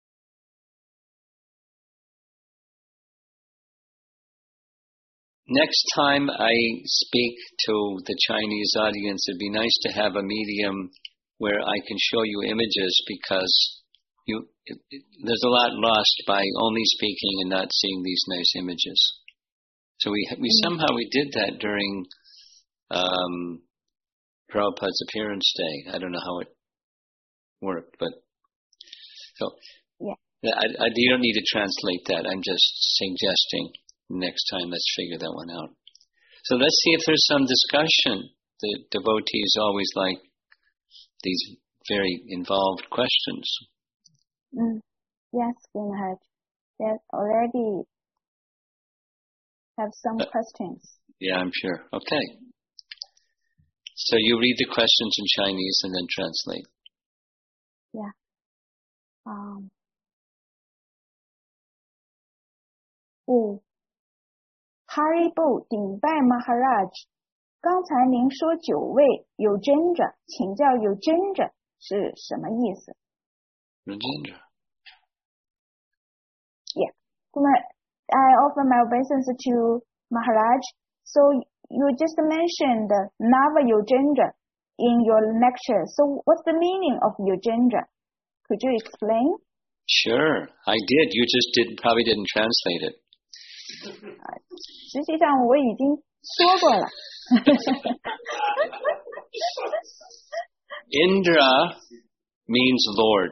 Next time I speak to the Chinese audience, it'd be nice to have a medium where I can show you images, because there's a lot lost by only speaking and not seeing these nice images. So we somehow we did that during Prabhupada's appearance day. I don't know how it worked, but so yeah. You don't need to translate that. I'm just suggesting next time let's figure that one out. So let's see if there's some discussion. The devotees always like these very involved questions. Yes, Vinhaj. Yes, already have some questions. Yeah, I'm sure. Okay. So you read the questions in Chinese and then translate. Yeah. Haribo 顶拜 Maharaj， 刚才您说9位有真者，请教有真者是什么意思？ Rajendra. Yeah. I offer my obeisance to Maharaj. So you just mentioned Nava Yojendra in your lecture. So what's the meaning of Yojendra? Could you explain? Sure, I did. You just probably didn't translate it. 实际上我已经说过了。 Indra means Lord.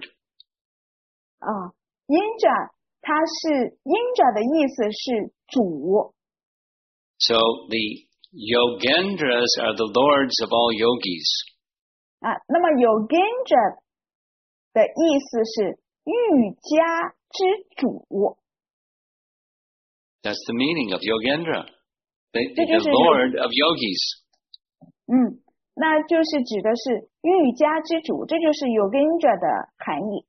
Indra 它是 Indra 的意思是主。 So the Yogendras are the lords of all yogis. 那么 Yogendra 的意思是瑜伽之主。 That's the meaning of Yogendra. The Lord of yogis. 那就是指的是瑜伽之主，这就是 Yogendra 的含义。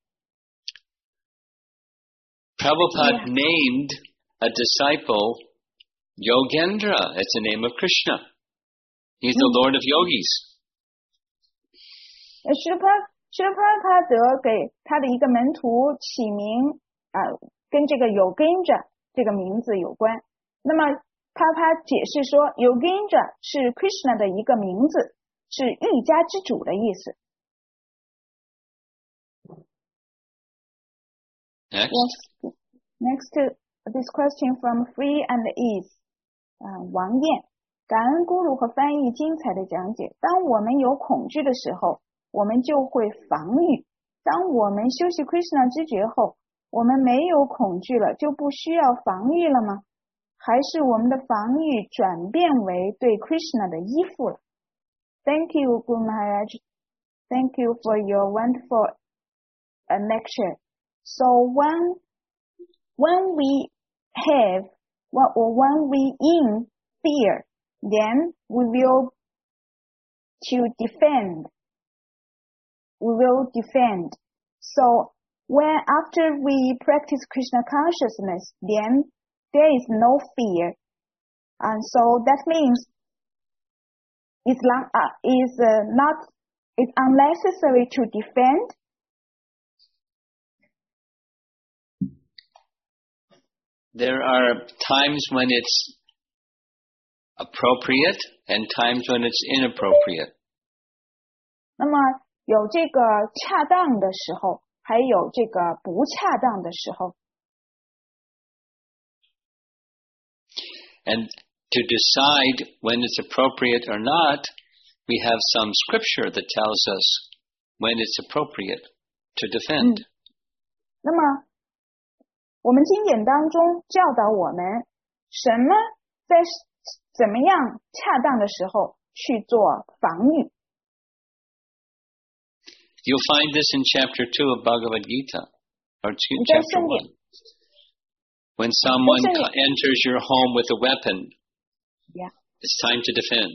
Prabhupada named a disciple Yogendra. It's the name of Krishna. He's the Lord of yogis. 舍利弗他则给他的一个门徒起名跟这个 Yogendra 这个名字有关。那么他解释说 Yogendra 是 Krishna 的一个名字，是欲加之主的意思。Next, this question from Free and Ease. 王燕，感恩咕噜和翻译精彩的讲解。当我们有恐惧的时候，我们就会防御。当我们修习 Krishna 知觉后，我们没有恐惧了，就不需要防御了吗？还是我们的防御转变为对 Krishna 的依附了？ Thank you, Guru Maharaj. Thank you for your wonderful lecture. So when we have or when we in fear, then we will defend. We will defend. So when after we practice Krishna consciousness, then there is no fear, and so that means it's unnecessary to defend. There are times when it's appropriate and times when it's inappropriate. 那么有这个恰当的时候，还有这个不恰当的时候。 And to decide when it's appropriate or not, we have some scripture that tells us when it's appropriate to defend. 那么我们经典当中教导我们，什么在怎么样恰当的时候去做防御。 You'll find this in chapter 2 of Bhagavad Gita, or chapter 1. When someone enters your home with a weapon, it's time to defend.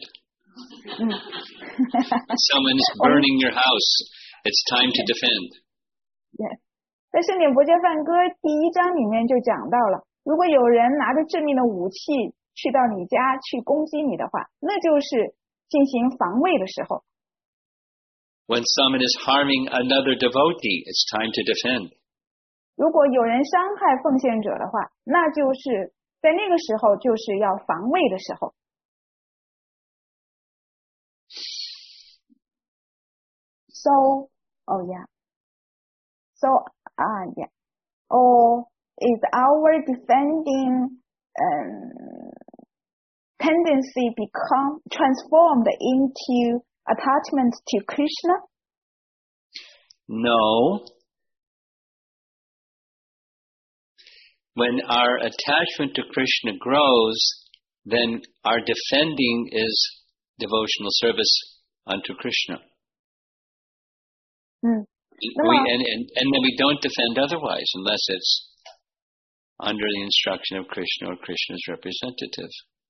When someone is burning your house, it's time to defend. Yes. 在圣典博伽梵歌第1章里面就讲到了，如果有人拿着致命的武器去到你家去攻击你的话，那就是进行防卫的时候。 When someone is harming another devotee, it's time to defend. 如果有人伤害奉献者的话，那就是在那个时候就是要防卫的时候。So, or is our defending tendency become transformed into attachment to Krishna? No. When our attachment to Krishna grows, then our defending is devotional service unto Krishna. And then we don't defend otherwise unless it's under the instruction of Krishna or Krishna's representative.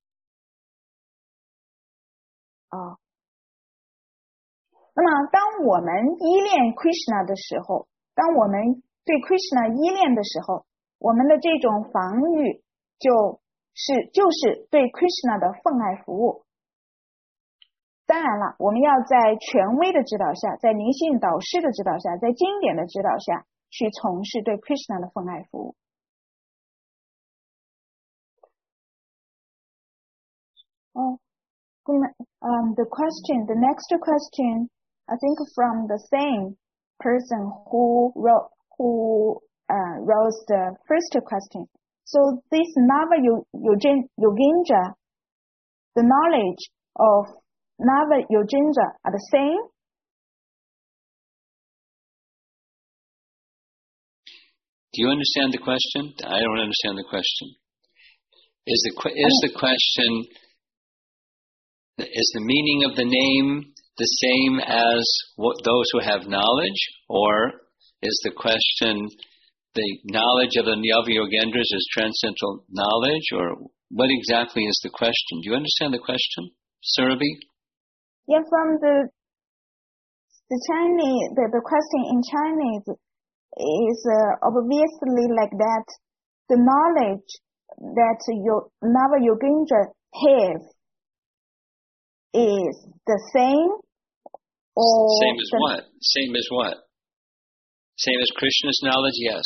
那么当我们依恋 Krishna 的时候，当我们对 Krishna 依恋的时候，我们的这种防御就是对 Krishna 的奉爱服务。当然了，我们要在权威的指导下，在灵性导师的指导下，在经典的指导下去从事对 Krishna 的奉爱服务。The next question, I think from the same person who wrote the first question. So this Nava Yogendra, the knowledge of Nava Yogendra are the same? Do you understand the question? I don't understand the question. Is the question, is the meaning of the name the same as those who have knowledge, or is the question the knowledge of the Nava Yogendras is transcendental knowledge, or what exactly is the question? Do you understand the question, Surabhi? Yeah, from the Chinese, the question in Chinese is obviously like that. The knowledge that Nava Yogendra have is the same Same as what? Same as what? Same as Krishna's knowledge? Yes.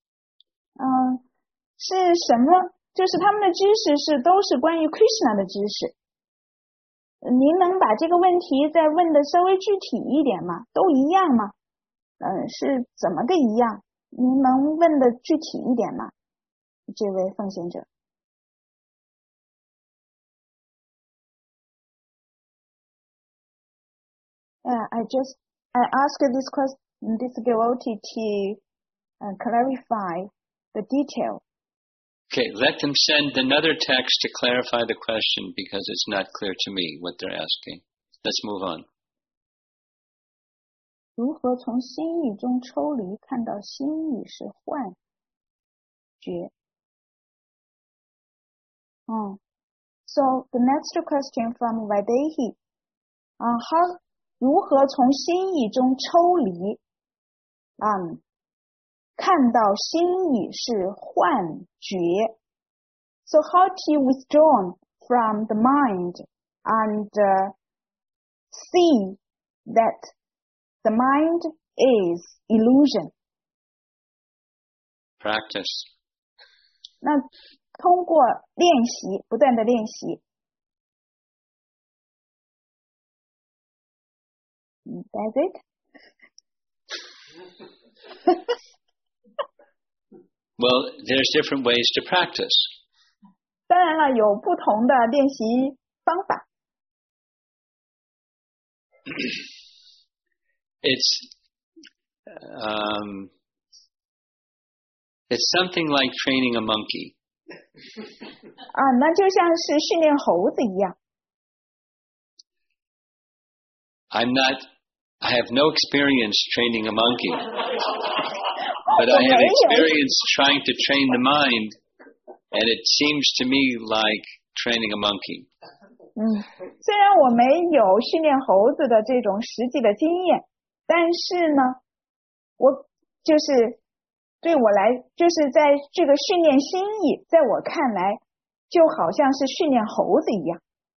是什么？就是他们的知识都是关于 Krishna 的知识。您能把这个问题再问的稍微具体一点吗？都一样吗？是怎么个一样？您能问的具体一点吗？这位奉献者。I asked this devotee to clarify the detail. Okay, let them send another text to clarify the question because it's not clear to me what they're asking. Let's move on. 如何从心意中抽离，看到心意是幻觉？So the next question from Vaidehi. 如何从心意中抽离？看到心意是幻觉。So how to withdraw from the mind and see that the mind is illusion. Practice. 那通过练习，不断的练习。That's it. Well, there's different ways to practice. 当然了，有不同的练习方法。 It's something like training a monkey. 那就像是训练猴子一样。 I have no experience training a monkey, but I have experience trying to train the mind, and it seems to me like training a monkey. 虽然我没有训练猴子的这种实际的经验，但是呢，我就是对我来，就是在这个训练心意，在我看来，就好像是训练猴子一样。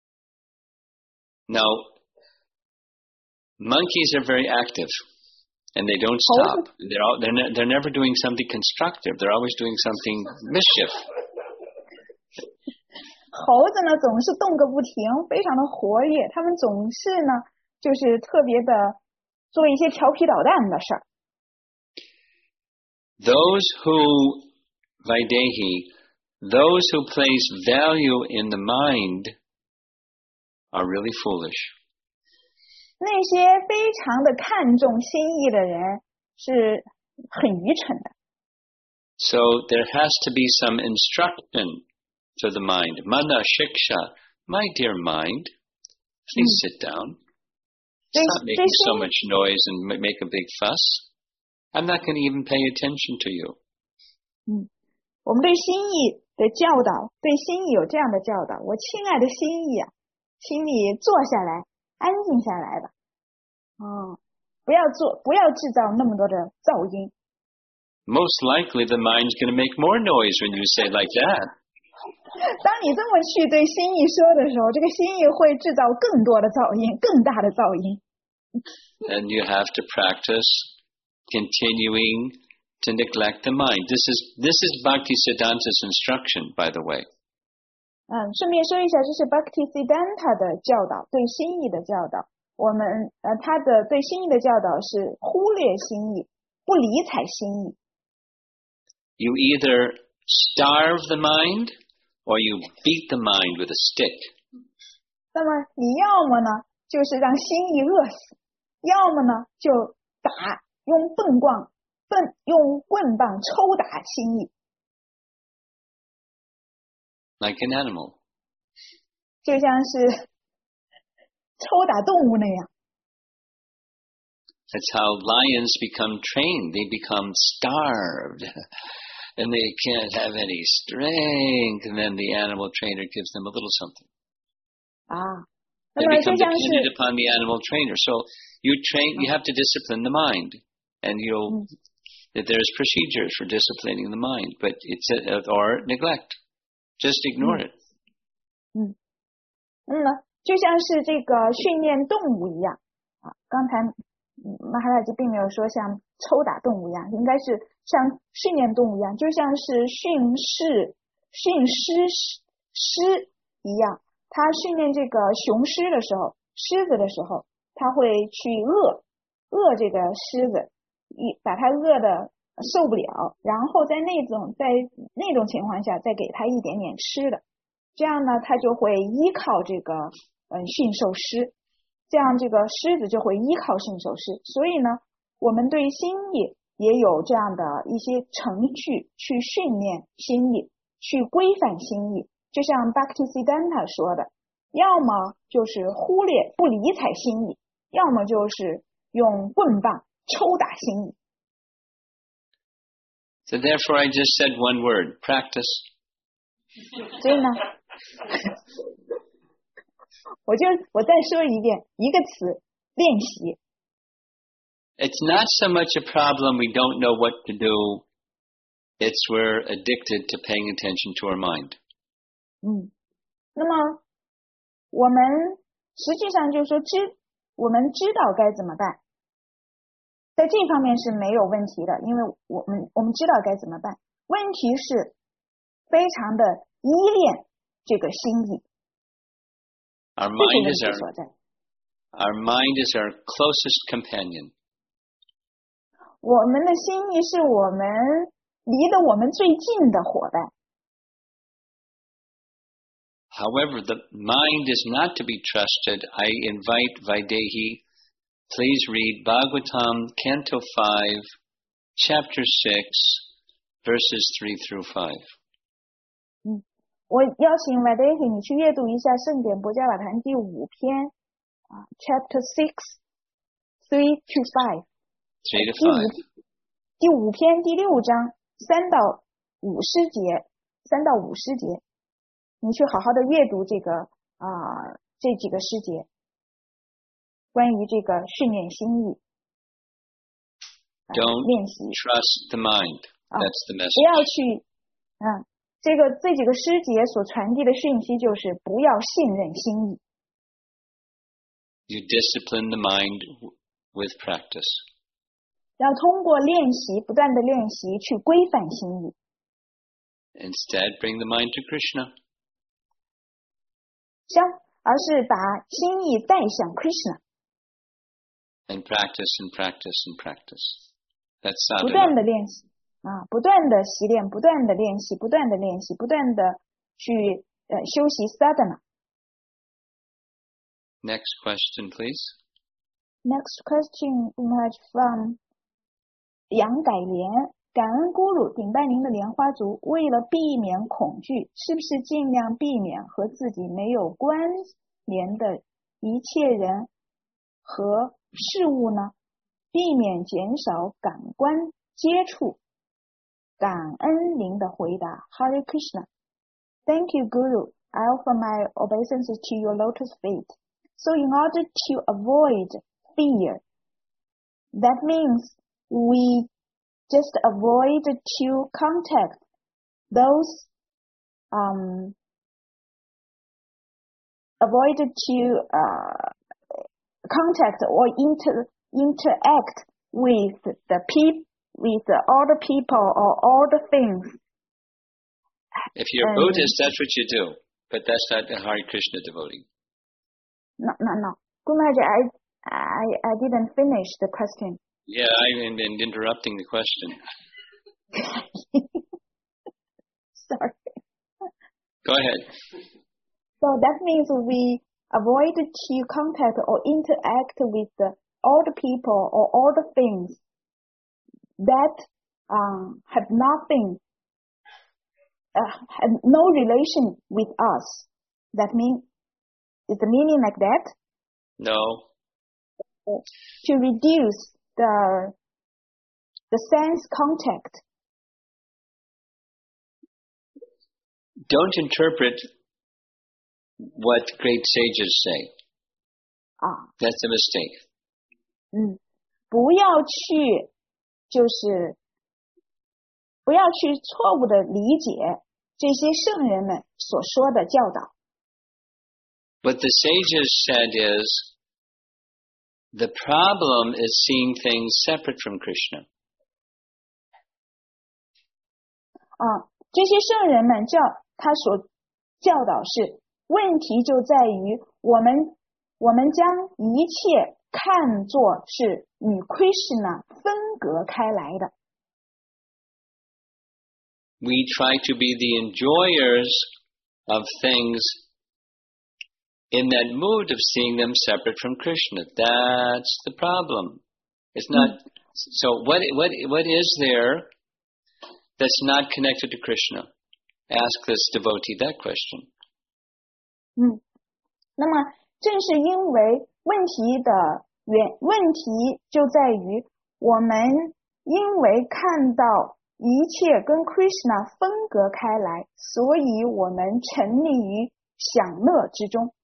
Now, monkeys are very active, and they don't stop. They're never doing something constructive. They're always doing something mischief. 猴子呢，总是动个不停，非常的活跃。他们总是呢，就是特别的做一些调皮捣蛋的事儿。 Those who place value in the mind are really foolish. 那些非常的看重心意的人是很愚蠢的。 So there has to be some instruction to the mind. Mana shiksha, my dear mind, please sit down. Stop making so much noise and make a big fuss. I'm not going to even pay attention to you. 我们对心意的教导，对心意有这样的教导：我亲爱的心意啊，请你坐下来，安静下来吧。不要制造那么多的噪音。 Most likely the mind's going to make more noise when you say like that. 当你这么去对心意说的时候，这个心意会制造更多的噪音，更大的噪音。 And you have to practice continuing to neglect the mind. This is Bhaktisiddhanta's instruction, by the way. 顺便说一下，这是 Bhaktisiddhanta 的教导，对心意的教导。我们他的对心意的教导是忽略心意，不理睬心意。 You either starve the mind or you beat the mind with a stick. 那么你要么呢，就是让心意饿死，要么呢就打，用棍棒抽打心意。 Like an animal. 就像是抽打动物那样。 That's how lions become trained. They become starved. And they can't have any strength. And then the animal trainer gives them a little something. They become dependent upon the animal trainer. So you have to discipline the mind. And there's procedures for disciplining the mind. But or neglect. Just ignore it. 就像是这个训练动物一样， 刚才马哈拉吉并没有说像抽打动物一样，应该是像训练动物一样，就像是训狮一样。他训练这个雄狮的时候，狮子的时候，他会去饿这个狮子，把它饿的受不了，然后在那种情况下再给它一点点吃的，这样呢，它就会依靠这个驯兽师，这样这个狮子就会依靠驯兽师。所以呢，我们对心意也有这样的一些程序去训练心意，去规范心意。就像 Bhaktisiddhanta 说的，要么就是忽略不理睬心意，要么就是用棍棒抽打心意。 So therefore I just said one word, practice. 所以呢我再说一遍，一个词，练习。 It's not so much a problem we don't know what to do, it's we're addicted to paying attention to our mind. 那么我们实际上就是说我们知道该怎么办，在这方面是没有问题的，因为我们知道该怎么办。问题是非常的依恋这个心意。 Our mind is our closest companion. 我们的心意是我们离得我们最近的伙伴。 However, the mind is not to be trusted. I invite Vaidehi, please read Bhagavatam, Canto 5, Chapter 6, verses 3 through 5. 我邀请 Vaidehi 你去阅读一下圣典博伽瓦坛第5篇Chapter 6, 3 to 5. 3 to 5. 第5篇第6章3到50节，3到50节。你去好好的阅读这几个诗节，关于这个训练心意，练习。 Don't trust the mind. That's the message. 不要去，这几个诗节所传递的讯息就是不要信任心意。 You discipline the mind with practice. 要通过练习，不断的练习去规范心意。 Instead, bring the mind to Krishna. 而是把心意带向 Krishna. And practice and practice and practice. That's sadhana. 不断的练习不断的习练，不断的练习，不断的练习，不断的去修习 sadhana. Next question, please. Next question we have from 杨改莲。感恩咕噜顶拜您的莲花族，为了避免恐惧，是不是尽量避免和自己没有关联的一切人和事物呢？避免减少感官接触。感恩您的回答 Hare Krishna. Thank you, Guru. I offer my obeisances to your lotus feet. So in order to avoid fear, that means we just avoid to contact those contact or interact with all the people or all the things. If you're Buddhist, that's what you do, but that's not a Hare Krishna devotee. No. Guruji, I didn't finish the question. Yeah, I've been interrupting the question. Sorry. Go ahead. So that means we avoid to contact or interact with all the people or all the things that have nothing, have no relation with us. That means, is the meaning like that? No. To reduce the sense contact. Don't interpret what great sages say. That's a mistake. 不要去错误的理解这些圣人们所说的教导。 What the sages said is, The problem is seeing things separate from Krishna. 这些圣人们他所教导是，问题就在于我们将一切看作是与 Krishna 分隔开来的。 We try to be the enjoyers of things in that mood of seeing them separate from Krishna. That's the problem. It's not. So what is there that's not connected to Krishna? Ask this devotee that question. 那么正是因为问题就在于我们因为看到一切跟 Krishna 分隔开来，所以我们沉溺于享乐之中。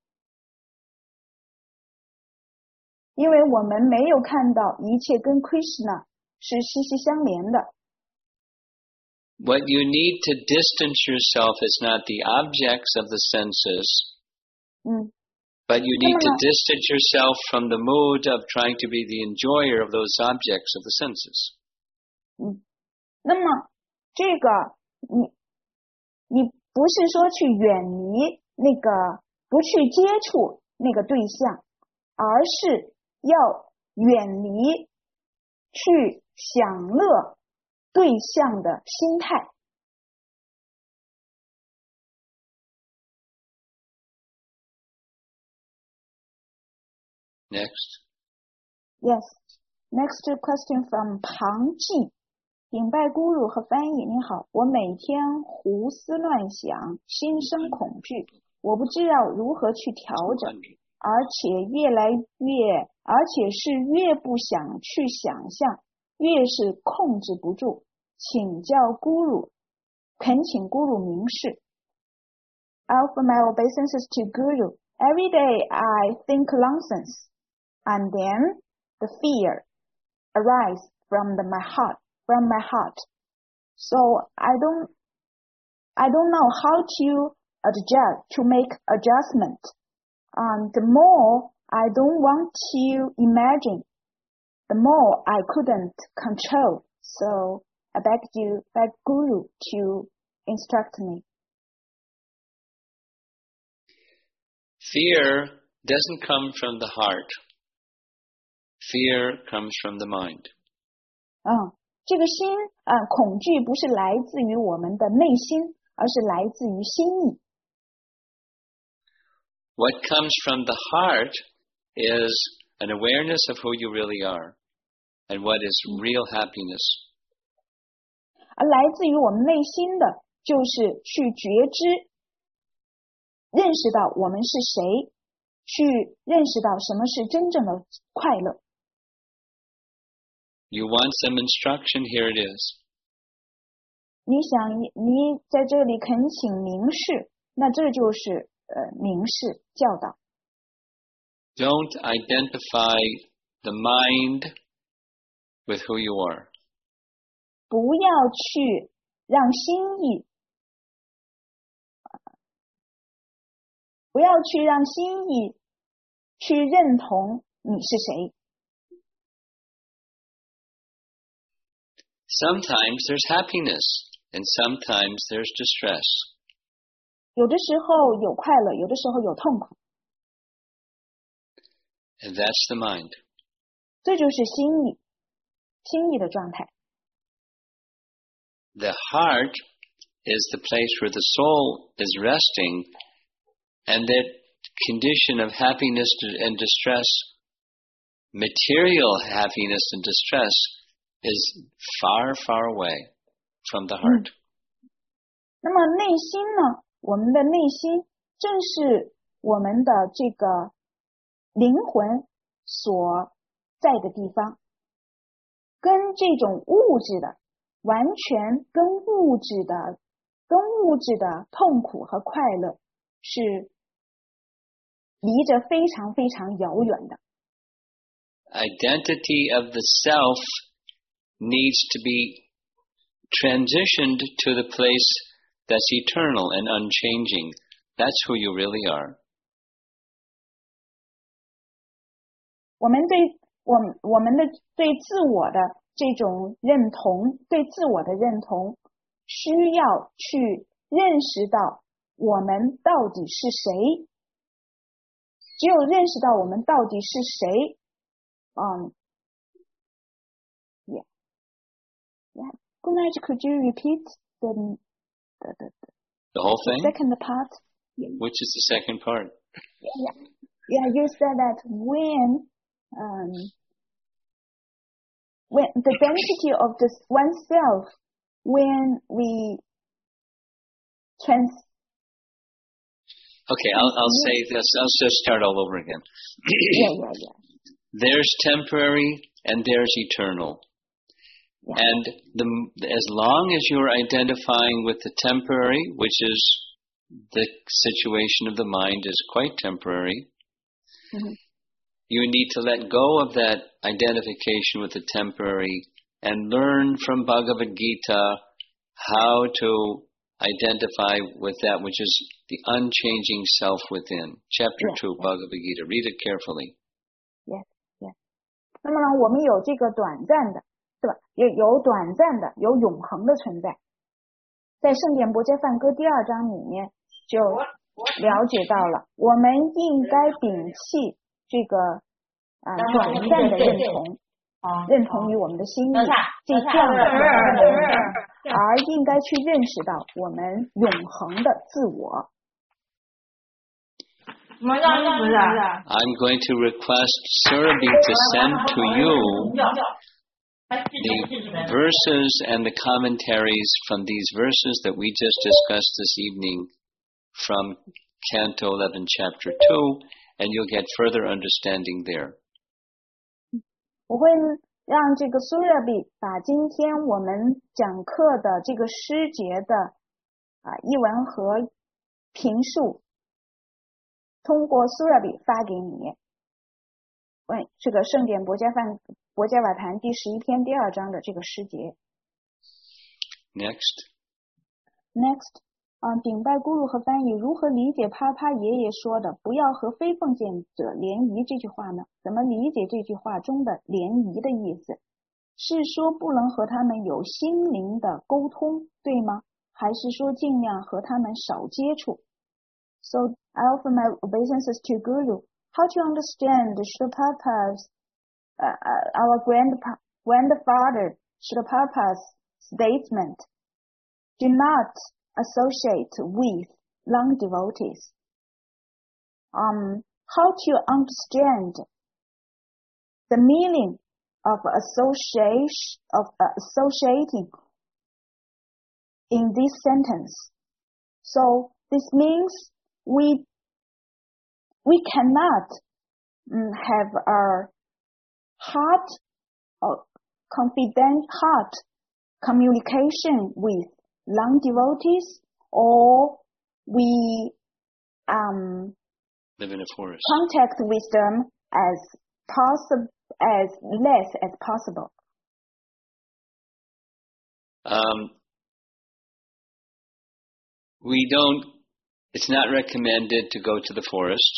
因为我们没有看到一切跟 Krishna 是息息相连的。 What you need to distance yourself is not the objects of the senses, but you need to distance yourself from the mood of trying to be the enjoyer of those objects of the senses. 那么这个你不是说去远离那个不去接触那个对象，而是要远离去享乐对象的心态。 Next. Yes. Next question from 庞记。顶拜咕噜和翻译，你好，我每天胡思乱想，心生恐惧，我不知道如何去调整，而且是越不想去想象，越是控制不住，请教咕噜，恳请咕噜明示。I offer my obeisances to Guru. Every day I think nonsense, and then the fear arises from my heart. So I don't know how to adjust, to make adjustment. The more I don't want to imagine, the more I couldn't control. So I beg Guru to instruct me. Fear doesn't come from the heart. Fear comes from the mind. 这个心恐惧不是来自于我们的内心，而是来自于心意。 What comes from the heart is an awareness of who you really are and what is real happiness. 而来自于我们内心的，就是去觉知，认识到我们是谁，去认识到什么是真正的快乐。 You want some instruction? Here it is. 你在这里恳请明示，那这就是明示教导。 Don't identify the mind with who you are. 不要去让心意，去认同你是谁。 Sometimes there's happiness, and sometimes there's distress. 有的时候有快乐，有的时候有痛苦。 And that's the mind. 这就是心意的状态。 The heart is the place where the soul is resting, and that condition of happiness and distress, material happiness and distress, is far, far away from the heart. 那么内心呢？我们的内心正是我们的这个灵魂所在的地方，跟这种物质的完全跟物质的痛苦和快乐是离着非常非常遥远的。 Identity of the self needs to be transitioned to the place that's eternal and unchanging. That's who you really are. 我们对我们的对自我的这种认同，对自我的认同，需要去认识到我们到底是谁。只有认识到我们到底是谁yeah. Gunaj, could you repeat the whole thing? second part? Which is the second part? Yeah, you said that when the identity of this oneself, when we Okay, I'll say this. I'll just start all over again. Yeah. There's temporary and there's eternal. Yeah. And as long as you're identifying with the temporary, which is the situation of the mind is quite temporary, you need to let go of that identification with the temporary and learn from Bhagavad Gita how to identify with that which is the unchanging self within. Chapter 2, Bhagavad Gita. Read it carefully. Yes. 那么呢，我们有这个短暂的，对吧？有短暂的，有永恒的存在。在圣典博伽梵歌第2章里面就了解到了，我们应该摒弃这个短暂的认同。认同于我们的心意，这样的而应该去认识到我们永恒的自我。 I'm going to request Surabhi to send to you the verses and the commentaries from these verses that we just discussed this evening from Canto 11, Chapter 2, and you'll get further understanding there. 我会让这个苏热比把今天我们讲课的这个诗节的译文和评述，通过苏热比发给你。这个圣典博伽梵第11篇第2章的这个诗节。 Next. 顶拜咕噜和翻译如何理解啪啪爷爷说的不要和非奉献者联谊这句话呢？怎么理解这句话中的联谊的意思？是说不能和他们有心灵的沟通，对吗？还是说尽量和他们少接触？ So I offer my obeisances to Guru. How to understand Srila Prabhupada's our grandfather Srila Prabhupada's statement? Do not associate with non-devotees. How to understand the meaning of associating in this sentence? So this means we cannot have a confident heart communication with non-devotees, or we live in a forest. Contact with them as less as possible. It's not recommended to go to the forest.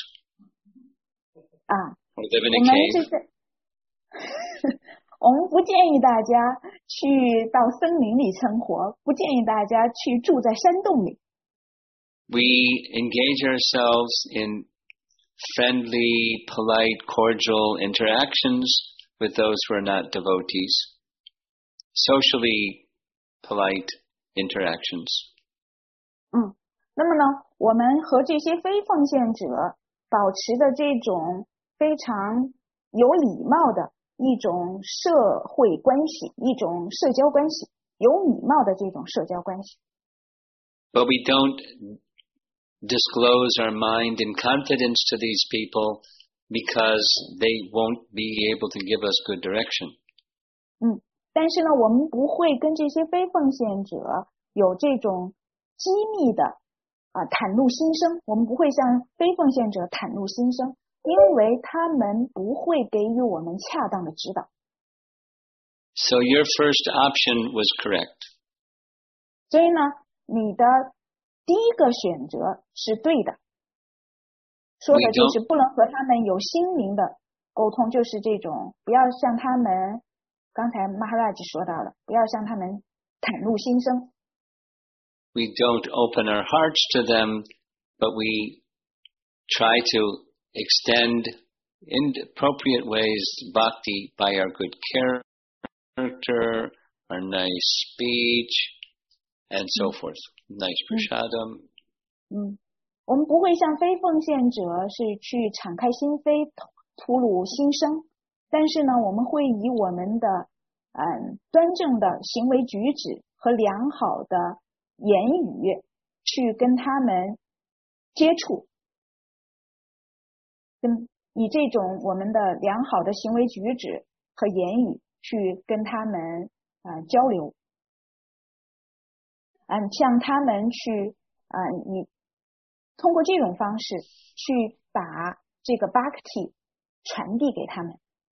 Or live in a cave. 我们不建议大家去到森林里生活，不建议大家去住在山洞里。 We engage ourselves in friendly, polite, cordial interactions with those who are not devotees. Socially polite interactions. 那么呢，我们和这些非奉献者保持的这种非常有礼貌的一种社会关系，一种社交关系，有礼貌的这种社交关系。 But we don't disclose our mind in confidence to these people because they won't be able to give us good direction. 但是呢，我们不会跟这些非奉献者有这种机密的袒露心声，我们不会向非奉献者袒露心声，因为他们不会给予我们恰当的指导。 So your first option was correct. 所以呢，你的第一个选择是对的，说的就是不能和他们有心灵的沟通，就是这种不要向他们，刚才 Maharaj 说到了，不要向他们袒露心声。 We don't open our hearts to them, but we try to extend in appropriate ways bhakti by our good character, our nice speech, and so forth. Nice prasadam. 我们不会像非奉献者是去敞开心扉、吐露心声，但是呢，我们会以我们的端正的行为举止和良好的言语去跟他们接触，以这种我们的良好的行为举止和言语去跟他们交流，向他们去通过这种方式去把这个 bhakti 传递给他们。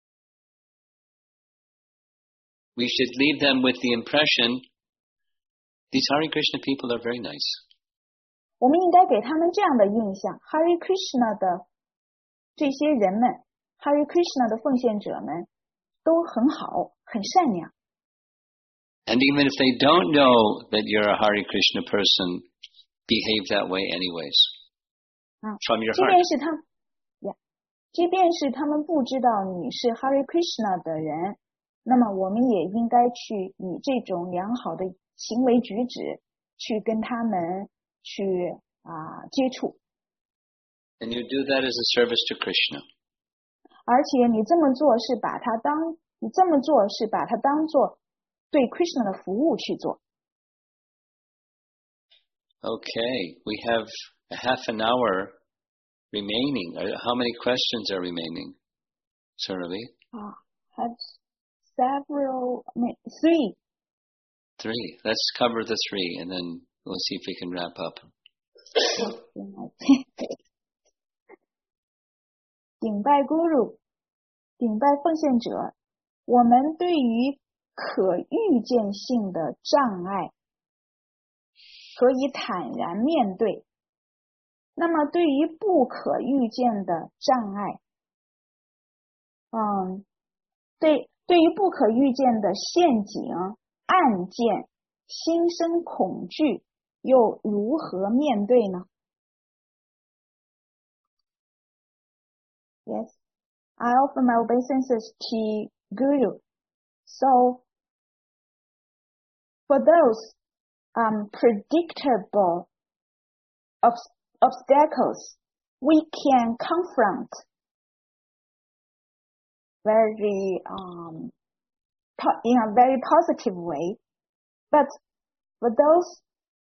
We should leave them with the impression these Hare Krishna people are very nice. 我们应该给他们这样的印象 ，Hare Krishna 的这些人们 ，Hare Krishna 的奉献者们都很好，很善良。 And even if they don't know that you're a Hare Krishna person, behave that way anyways. From your heart. 即便是他们不知道你是 Hare Krishna 的人，那么我们也应该去以这种良好的行为举止去跟他们去接触。 And you do that as a service to Krishna. 而且你这么做是把它当做对 Krishna 的服务去做。 Okay, we have a half an hour remaining. How many questions are remaining, Surabhi? Have several, 3. 3. Let's cover the 3, and then we'll see if we can wrap up. 顶拜 Guru， 顶拜奉献者，我们对于可预见性的障碍可以坦然面对，那么对于不可预见的障碍，对于不可预见的陷阱、暗箭，心生恐惧，又如何面对呢？ Yes, I offer my obeisances to Guru. So, for those predictable obstacles, we can confront very in a very positive way. But for those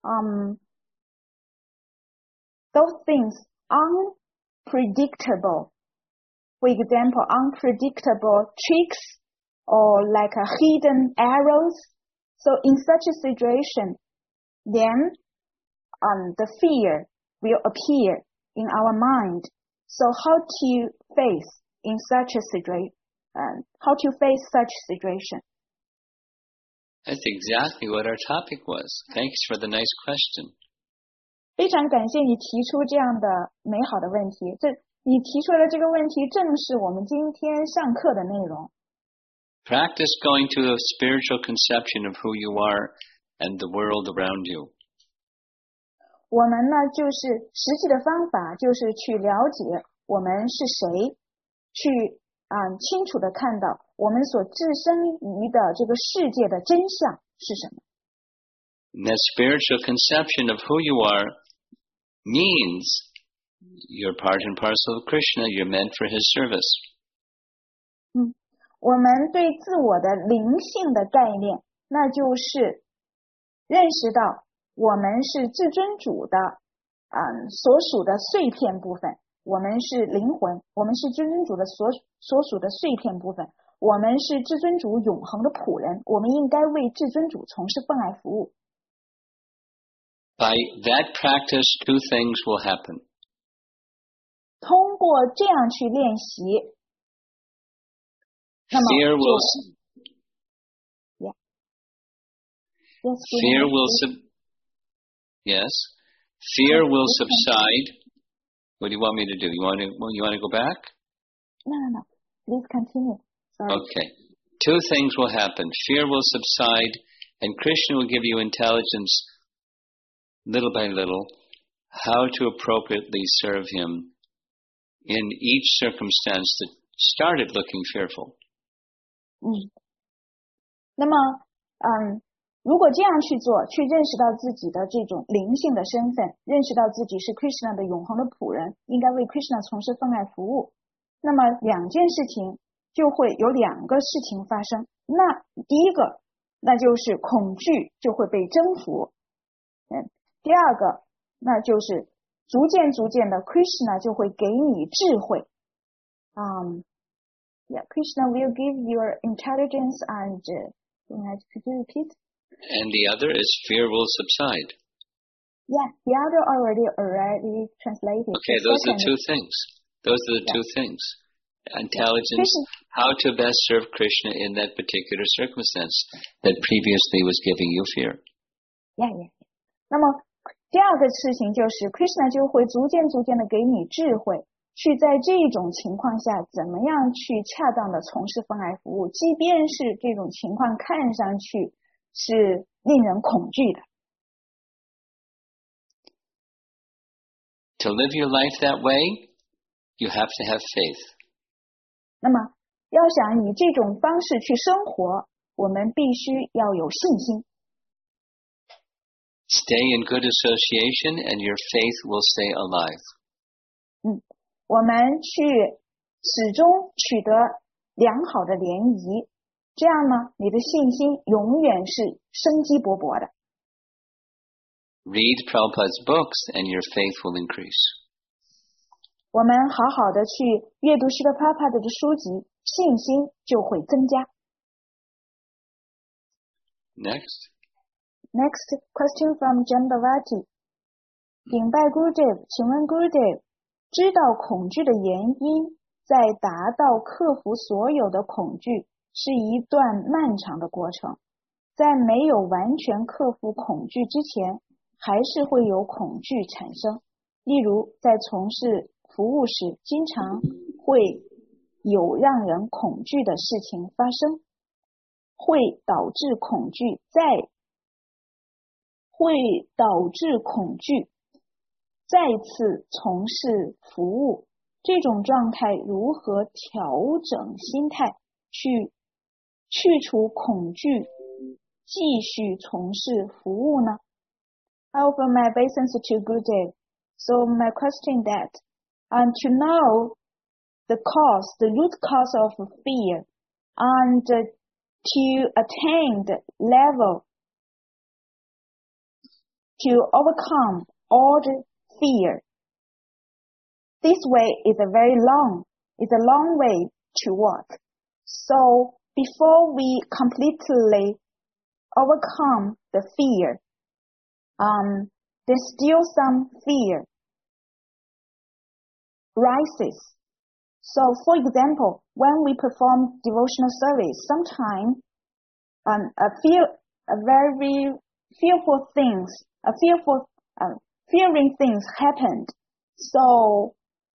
things unpredictable, for example, unpredictable tricks or like a hidden arrows. So in such a situation, then the fear will appear in our mind. So how to face in such a situation? How to face such situation? That's exactly what our topic was. Thanks for the nice question. 非常感谢你提出这样的美好的问题。你提出的这个问题正是我们今天上课的内容。 Practice going to a spiritual conception of who you are and the world around you. 我们呢，就是实际的方法，就是去了解我们是谁，去清楚的看到我们所置身于的这个世界的真相是什么。 And that spiritual conception of who you are means you're part and parcel of Krishna. You're meant for his service. 我们对自我的灵性的概念，那就是认识到我们是至尊主的所属的碎片部分，我们是灵魂，我们是至尊主的所属的碎片部分，我们是至尊主永恒的仆人，我们应该为至尊主从事奉爱服务。 By that practice, 2 things will happen. 通过这样去练习，那么 Fear will Fear will subside. What do you want me to do? You want to go back? No. please continue. Sorry. Okay. Two things will happen. Fear will subside, and Krishna will give you intelligence, little by little, how to appropriately serve him in each circumstance that started looking fearful. 那么，如果这样去做，去认识到自己的这种灵性的身份，认识到自己是 Krishna 的永恒的仆人，应该为 Krishna 从事奉爱服务，那么两件事情就会有两个事情发生。那第一个，那就是恐惧就会被征服。第二个，那就是逐渐的 Krishna 就会给你智慧。Krishna will give your intelligence and could you repeat? And the other is fear will subside. Yeah, the other already translated. Okay, those are the two things. Those are the two things. Intelligence, how to best serve Krishna in that particular circumstance that previously was giving you fear. Yeah. 那么第二个事情就是 Krishna 就会逐渐的给你智慧，去在这种情况下怎么样去恰当的从事奉爱服务，即便是这种情况看上去是令人恐惧的。 To live your life that way, you have to have faith. 那么要想以这种方式去生活，我们必须要有信心。 Stay in good association and your faith will stay alive. 我们去始终取得良好的联谊，这样呢，你的信心永远是生机勃勃的。 Read Prabhupada's books and your faith will increase. 我们好好的去阅读Srila Prabhupada的书籍，信心就会增加。Next question from Jambavati. 禀拜 Gurudev， 请问 Gurudev， 知道恐惧的原因，在达到克服所有的恐惧是一段漫长的过程，在没有完全克服恐惧之前，还是会有恐惧产生。例如在从事服务时，经常会有让人恐惧的事情发生，会导致恐惧再次从事服务。这种状态如何调整心态，去除恐惧，继续从事服务呢？ I offer my obeisance to Gurudev. So my question that, to know the root cause of fear, and to attain the level to overcome all the fear. This way is a long way to walk. So before we completely overcome the fear, there's still some fear rises. So for example, when we perform devotional service, sometimes fearing things happened. So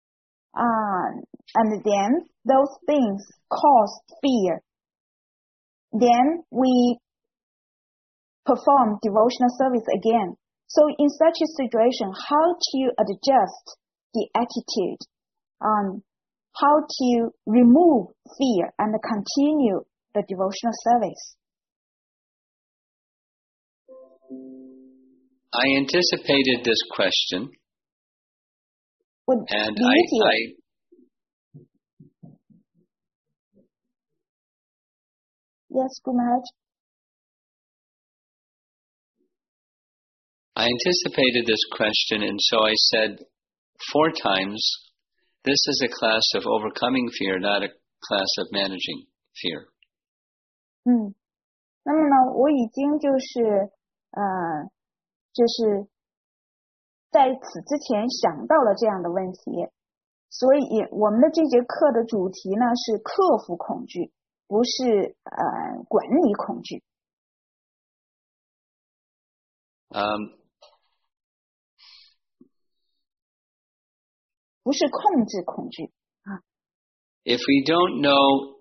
and then those things cause fear. Then we perform devotional service again. So in such a situation, how to adjust the attitude, how to remove fear and continue the devotional service? I anticipated this question, and Yes, Guru Maharaj. I anticipated this question, and so I said 4 times, this is a class of overcoming fear, not a class of managing fear. 那么呢，我已经就是在此之前想到了这样的问题，所以我们的这节课的主题呢是克服恐惧，不是管理恐惧。不是控制恐惧啊。 if we don't know,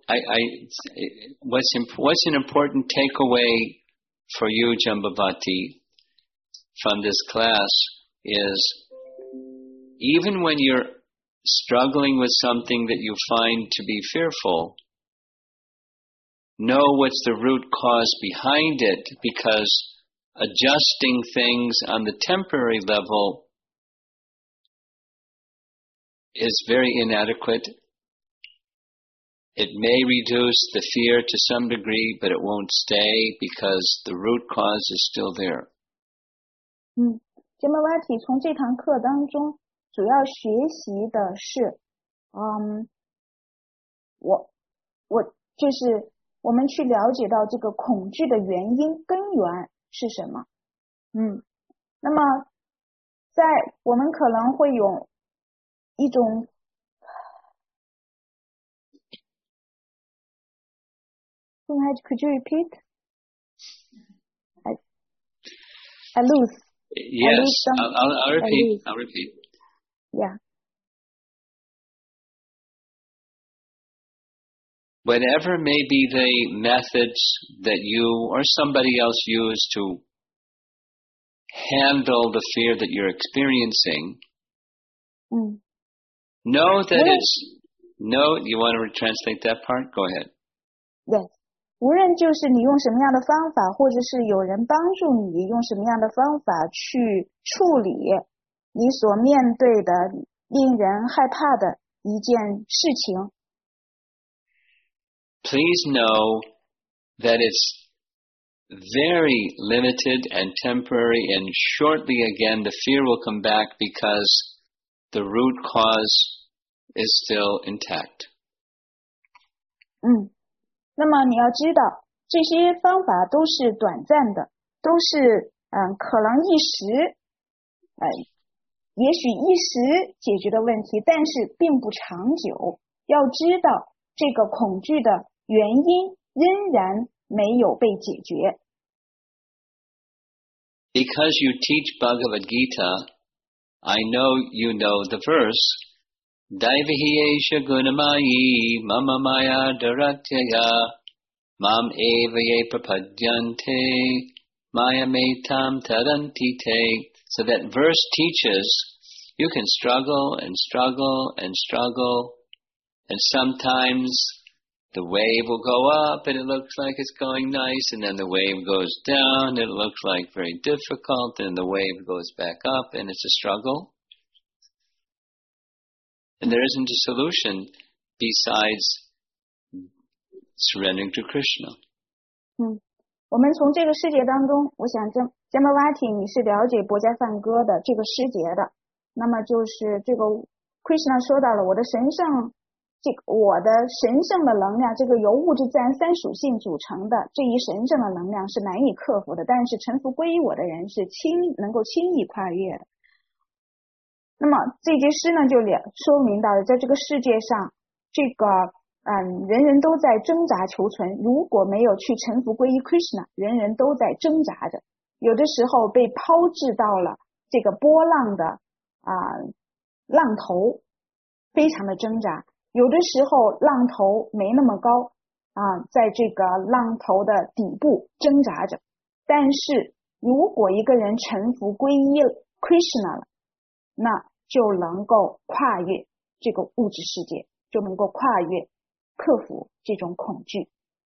what's an important takeaway for you, Jambavati, from this class is even when you're struggling with something that you find to be fearful, know what's the root cause behind it, because adjusting things on the temporary level is very inadequate. It may reduce the fear to some degree, but it won't stay because the root cause is still there. Jambavati 从这堂课当中主要学习的是，就是我们去了解到这个恐惧的原因根源是什么。那么在我们可能会有一种，Could you repeat? I lose. Yes, I'll repeat. I'll repeat. Yeah. Whatever may be the methods that you or somebody else use to handle the fear that you're experiencing, know that you want to translate that part? Go ahead. Yes. 无论就是你用什么样的方法，或者是有人帮助你用什么样的方法去处理你所面对的令人害怕的一件事情。 Please know that it's very limited and temporary, and shortly again the fear will come back because the root cause is still intact. 那么你要知道，这些方法都是短暂的，都是可能一时，也许一时解决的问题，但是并不长久。要知道，这个恐惧的原因仍然没有被解决。 Because you teach Bhagavad Gita, I know you know the verse. Daivihi gunamayi mama maya daratyaya mam eva ye prapadyante maya metam tarantite. So that verse teaches you can struggle and struggle and struggle, and sometimes the wave will go up and it looks like it's going nice, and then the wave goes down and it looks like very difficult, and the wave goes back up and it's a struggle. And there isn't a solution besides surrendering to Krishna. 我们从这个诗节当中，我想Jambavati你是了解薄伽梵歌的这个诗节的。那么就是这个 Krishna 说到了我的神圣的能量，这个由物质自然三属性组成的这一神圣的能量是难以克服的，但是臣服归于我的人是能够轻易跨越的。那么这节诗呢就说明到了，在这个世界上，这个人人都在挣扎求存，如果没有去臣服归于 Krishna， 人人都在挣扎着，有的时候被抛掷到了这个波浪的浪头，非常的挣扎，有的时候浪头没那么高在这个浪头的底部挣扎着，但是如果一个人臣服归依 Krishna 了，那就能够跨越这个物质世界，就能够跨越克服这种恐惧。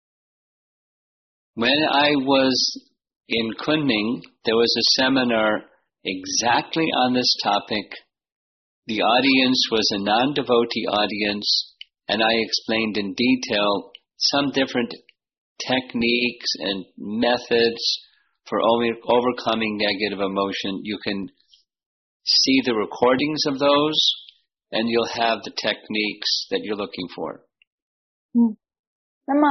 When I was in Kunming, there was a seminar exactly on this topic. The audience was a non-devotee audience, and I explained in detail some different techniques and methods for overcoming negative emotion. You can see the recordings of those, and you'll have the techniques that you're looking for. 那么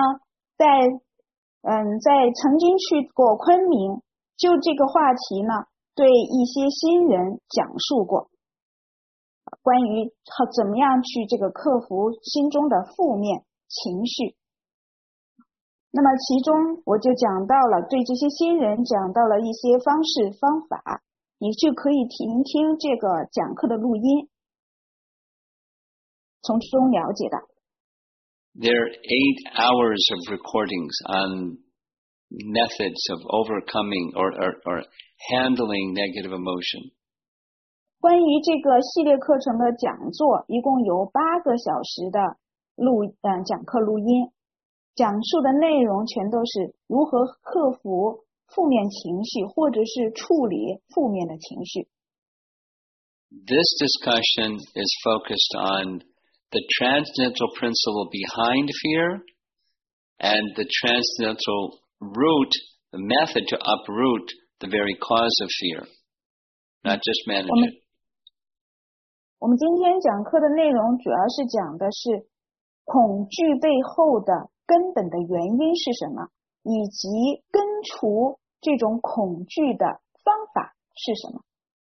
在曾经去过昆明，就这个话题呢，对一些新人讲述过，关于怎么样去这个克服心中的负面情绪。那么其中我就讲到了，对这些新人讲到了一些方式方法，你就可以听这个讲课的录音，从中了解的。 there are 8 hours of recordings on methods of overcoming or handling negative emotion. 关于这个系列课程的讲座，一共有8个小时的讲课录音，讲述的内容全都是如何克服负面情绪，或者是处理负面的情绪。 This discussion is focused on the transcendental principle behind fear and the transcendental root, the method to uproot the very cause of fear, not just manage it. 我们今天讲课的内容主要是讲的是恐惧背后的根本的原因是什么，以及根除这种恐惧的方法是什么。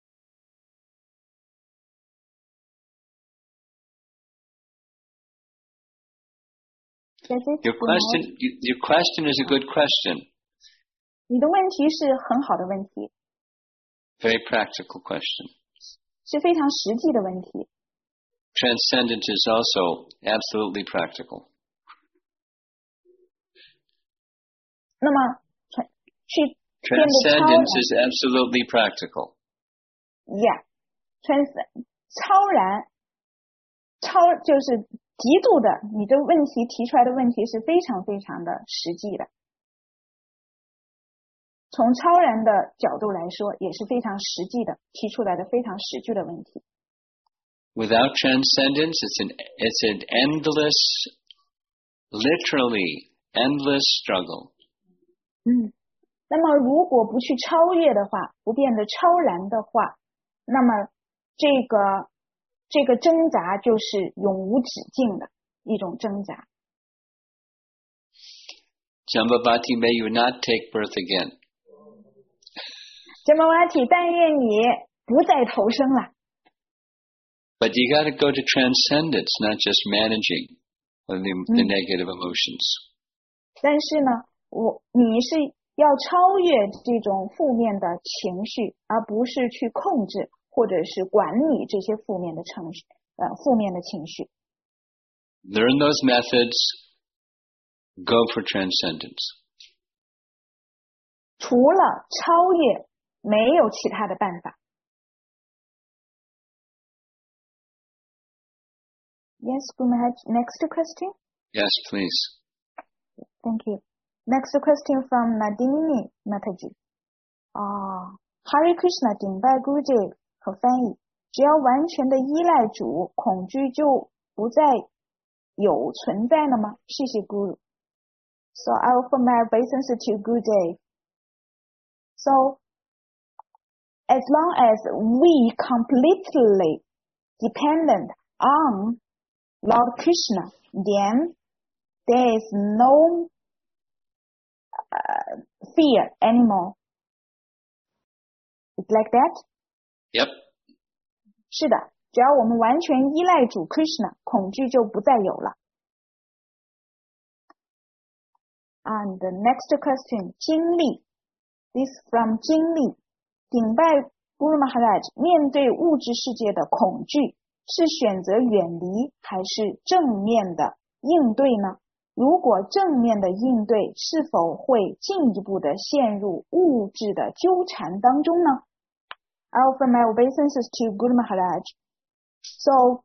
Your question is a good question. 你的问题是很好的问题。 Very practical question. 是非常实际的问题。 Transcendence is also absolutely practical. 那么去 Transcendence is absolutely practical. Yeah, 超就是极度的，你这问题提出来的问题是非常非常的实际的。从超然的角度来说，也是非常实际的，提出来的非常实际的问题。 Without transcendence, it's an endless, literally endless struggle. 那么如果不去超越的话，不变得超然的话，那么这个挣扎就是永无止境的一种挣扎。 Jambavati, may you not take birth again. Jambavati, 但愿你不再投生了。 But you got to go to transcendence, not just managing the negative emotions. 但是呢，你是要超越这种负面的情绪，而不是去控制或者是管理这些负面的情绪。 Learn those methods. Go for transcendence. 除了超越，没有其他的办法。Yes, Gurumaharaj. Next question. Yes, please. Thank you. Next question from Nadini Mataji. Hare Krishna 顶拜 Guruji 和翻译。只要完全的依赖主，恐惧就不再有存在了吗？谢谢 Guru. So I offer my obeisance to Guruji. So as long as we completely dependent on Lord Krishna, then there is no fear anymore. It's like that? Yep. 是的，只要我们完全依赖主 Krishna， 恐惧就不再有了。And the next question, 经历 This from 经历顶拜 Guru Maharaj 面对物质世界的恐惧是选择远离还是正面的应对呢？如果正面的应对，是否会进一步的陷入物质的纠缠当中呢？ I offer my obeisances to Guru Maharaj. So,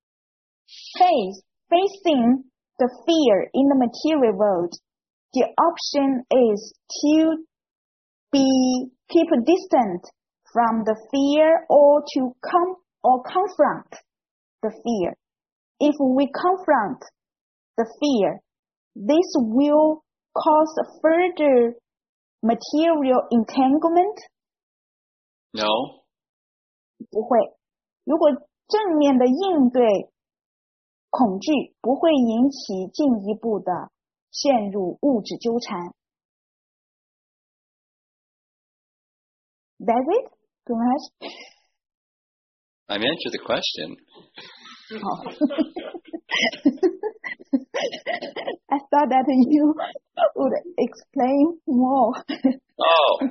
facing the fear in the material world, the option is to keep distant from the fear or to confront the fear. If we confront the fear, this will cause further material entanglement? No. 不会。如果正面的应对恐惧，不会引起进一步的陷入物质纠缠。That's it? I've answered the question. I thought that you would explain more. Oh.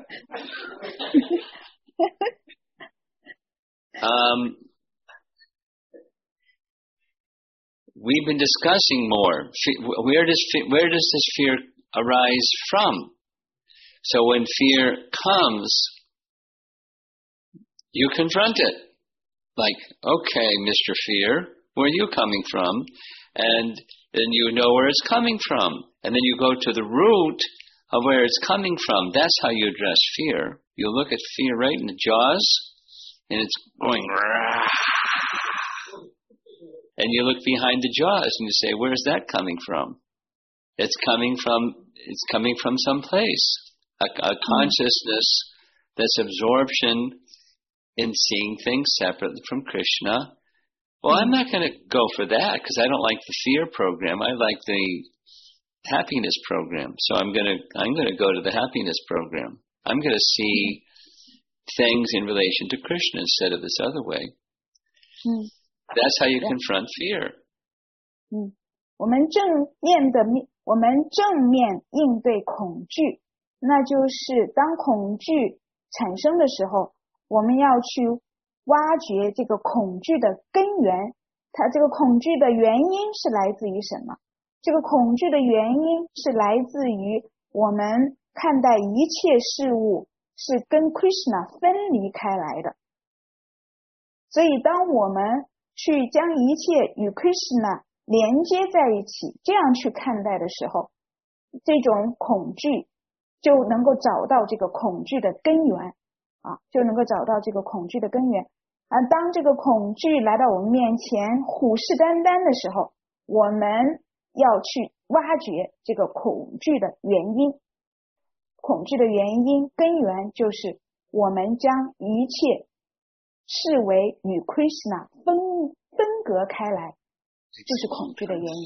we've been discussing more. Where does this fear arise from? So when fear comes, you confront it. Like, okay, Mr. Fear, where are you coming from? And then you know where it's coming from. And then you go to the root of where it's coming from. That's how you address fear. You look at fear right in the jaws, and it's going, and you look behind the jaws and you say, where's that coming from? It's coming from some place. A consciousness that's absorption in seeing things separately from Krishna. Well, I'm not going to go for that because I don't like the fear program. I like the happiness program. So I'm going to go to the happiness program. I'm going to see things in relation to Krishna instead of this other way. That's how you confront fear. 我们正面应对恐惧，那就是当恐惧产生的时候，我们要去挖掘这个恐惧的根源，它这个恐惧的原因是来自于什么？这个恐惧的原因是来自于我们看待一切事物是跟 Krishna 分离开来的。所以当我们去将一切与 Krishna 连接在一起，这样去看待的时候，这种恐惧就能够找到这个恐惧的根源。就能够找到这个恐惧的根源。当这个恐惧来到我们面前虎视眈眈的时候，我们要去挖掘这个恐惧的原因。恐惧的原因根源就是我们将一切视为与 Krishna 分隔开来，就是恐惧的原因。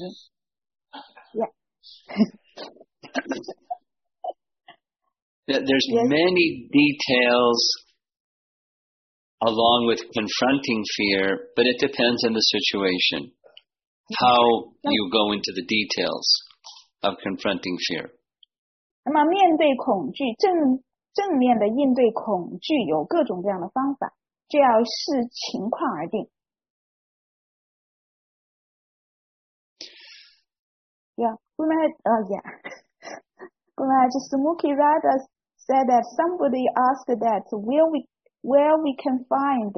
There's many details along with confronting fear, but it depends on the situation, how you go into the details of confronting fear. 那么面对恐惧，正面的应对恐惧有各种各样的方法，这要视情况而定。Sumukhi Radha said that somebody asked that where we can find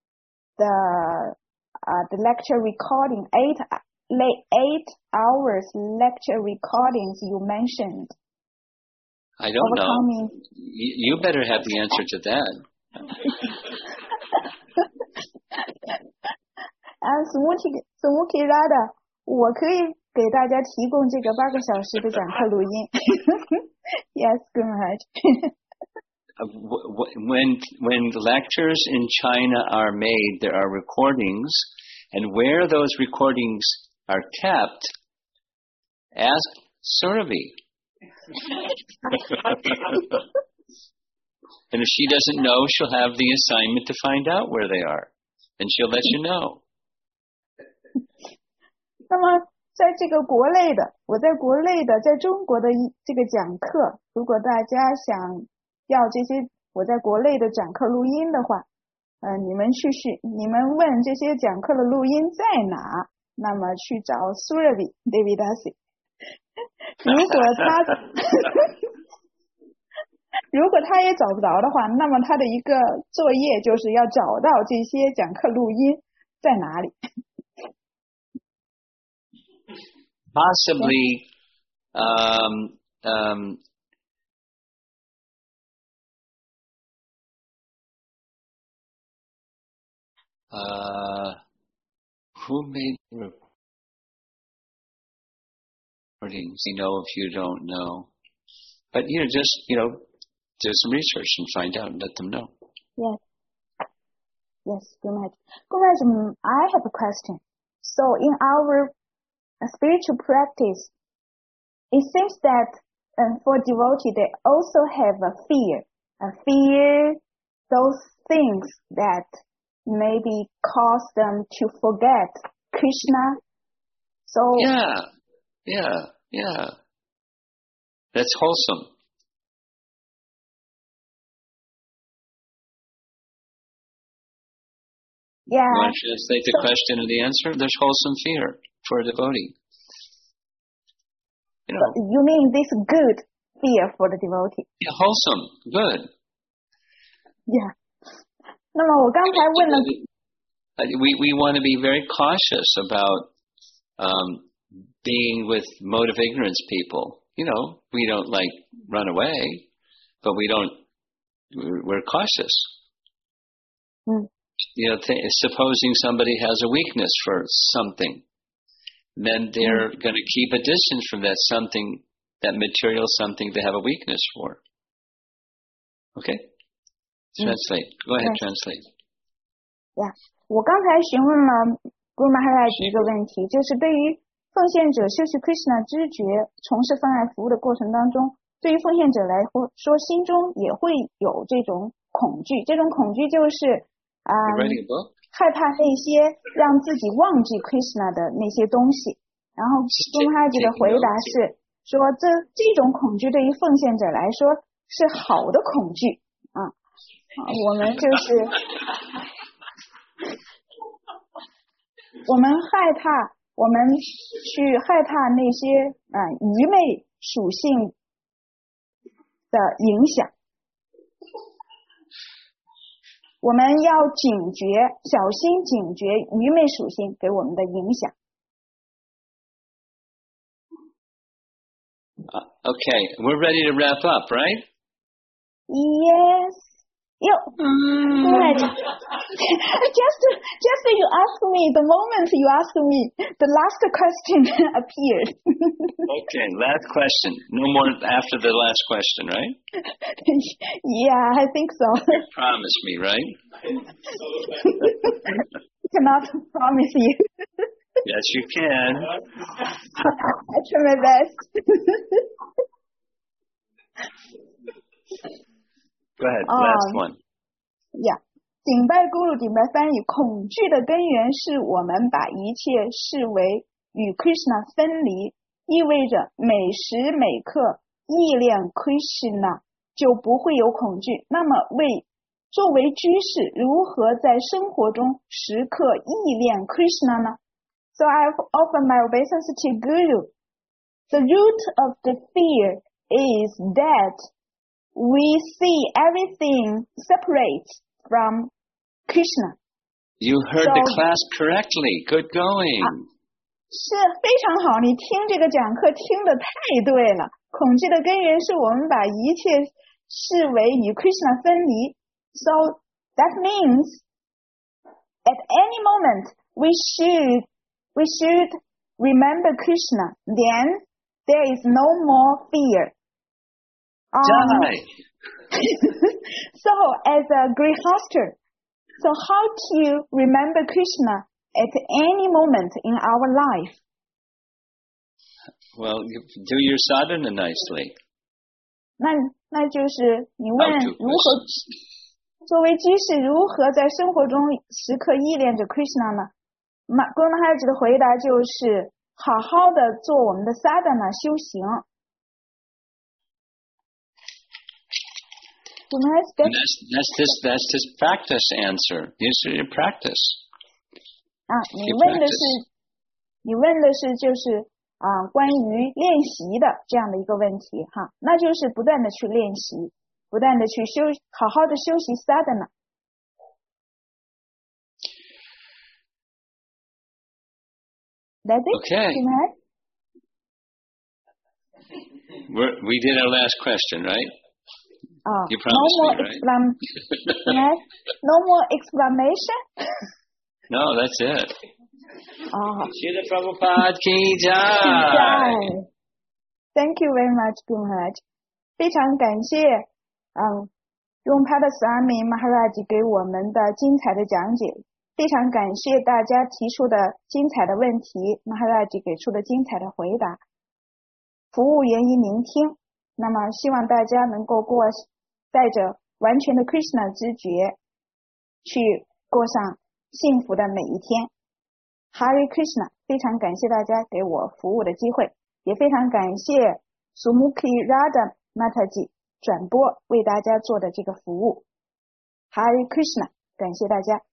the lecture recording, 8 hours lecture recordings you mentioned. I don't know. You better have the answer to that. Sumukhi Radha, 我可以给大家提供这个8个小时的讲课录音。Yes, go ahead. When lectures in China are made, there are recordings, and where those recordings are kept, ask Surabhi. And if she doesn't know, she'll have the assignment to find out where they are, and she'll let you know. 那么在这个国内的，我在国内的，在中国的这个讲课，如果大家想要这些我在国内的讲课录音的话，你们问这些讲课的录音在哪，那么去找 Surabhi Devidasi。如果他也找不着的话，那么他的一个作业就是要找到这些讲课录音在哪里。 Possibly, who made the recordings? You know, if you don't know, but just do some research and find out and let them know. Yes, Gurmaj, I have a question. So in our spiritual practice, it seems that for devotee they also have a fear those things that maybe cause them to forget Krishna. So yeah, that's wholesome. Yeah. You want to translate the question and the answer? There's wholesome fear. for a devotee. You mean this good fear for the devotee? Yeah, wholesome, good. Yeah. 那么我刚才问了 We want to be very cautious about being with mode of ignorance people. We don't run away, but we're cautious. Supposing somebody has a weakness for something, then they're going to keep a distance from that something, that material something they have a weakness for. Okay? Translate. Go ahead, translate. Yeah. 我刚才询问了 Guru Maharaj 一个问题，就是对于奉献者修习 Krishna 知觉，从事分爱服务的过程当中，对于奉献者来说，心中也会有这种恐惧。这种恐惧就是害怕那些让自己忘记 Krishna 的那些东西。然后 Guru Maharaj 的回答是说，这种恐惧对于奉献者来说是好的恐惧啊。我们就是我们害怕，我们去害怕那些愚昧属性的影响。我们要警觉，小心警觉愚昧属性给我们的影响。 Okay, we're ready to wrap up, right? Yes. Go ahead. Just you asked me, the moment you asked me, the last question appeared. Okay, last question. No more after the last question, right? Yeah, I think so. You promise me, right? Cannot promise you. Yes, you can. I try my best. Go ahead, last one. Yeah. 顶拜咕噜顶拜翻译，恐惧的根源是我们把一切视为与 Krishna 分离，意味着每时每刻忆念 Krishna 就不会有恐惧。那么作为居士，如何在生活中时刻忆念 Krishna 呢？ So I offer my obeisance to Guru. The root of the fear is that we see everything separate from Krishna. You heard the class correctly. Good going. 是非常好，你听这个讲课听得太对了。恐惧的根源是我们把一切视为与 Krishna 分离。So that means at any moment we should remember Krishna. Then there is no more fear. So as a grihastha, so how to remember Krishna at any moment in our life? Well, you do your sadhana nicely. 那就是你问如何作为居士如何在生活中时刻依恋着 Krishna 呢？ Guru Maharaj 的回答就是好好的做我们的 sadhana 修行。 That's his practice answer. This is your practice. 你问的是就是关于练习的这样的一个问题哈，那就是不断的去练习，不断的去好好的修习 sadhana。 That's it? Okay. We did our last question, right? You promised me, right? No more explanation? No, that's it. Srila Prabhupada ki jai. Thank you very much, Guru Maharaj. 非常感谢Rumpada Swami Maharaj 给我们的精彩的讲解，非常感谢大家提出的精彩的问题 ，Maharaj 给出的精彩的回答。服务源于聆听，那么希望大家能够带着完全的 Krishna 知觉，去过上幸福的每一天。Hare Krishna， 非常感谢大家给我服务的机会，也非常感谢 Sumukhi Radha Mataji 转播为大家做的这个服务。Hare Krishna， 感谢大家。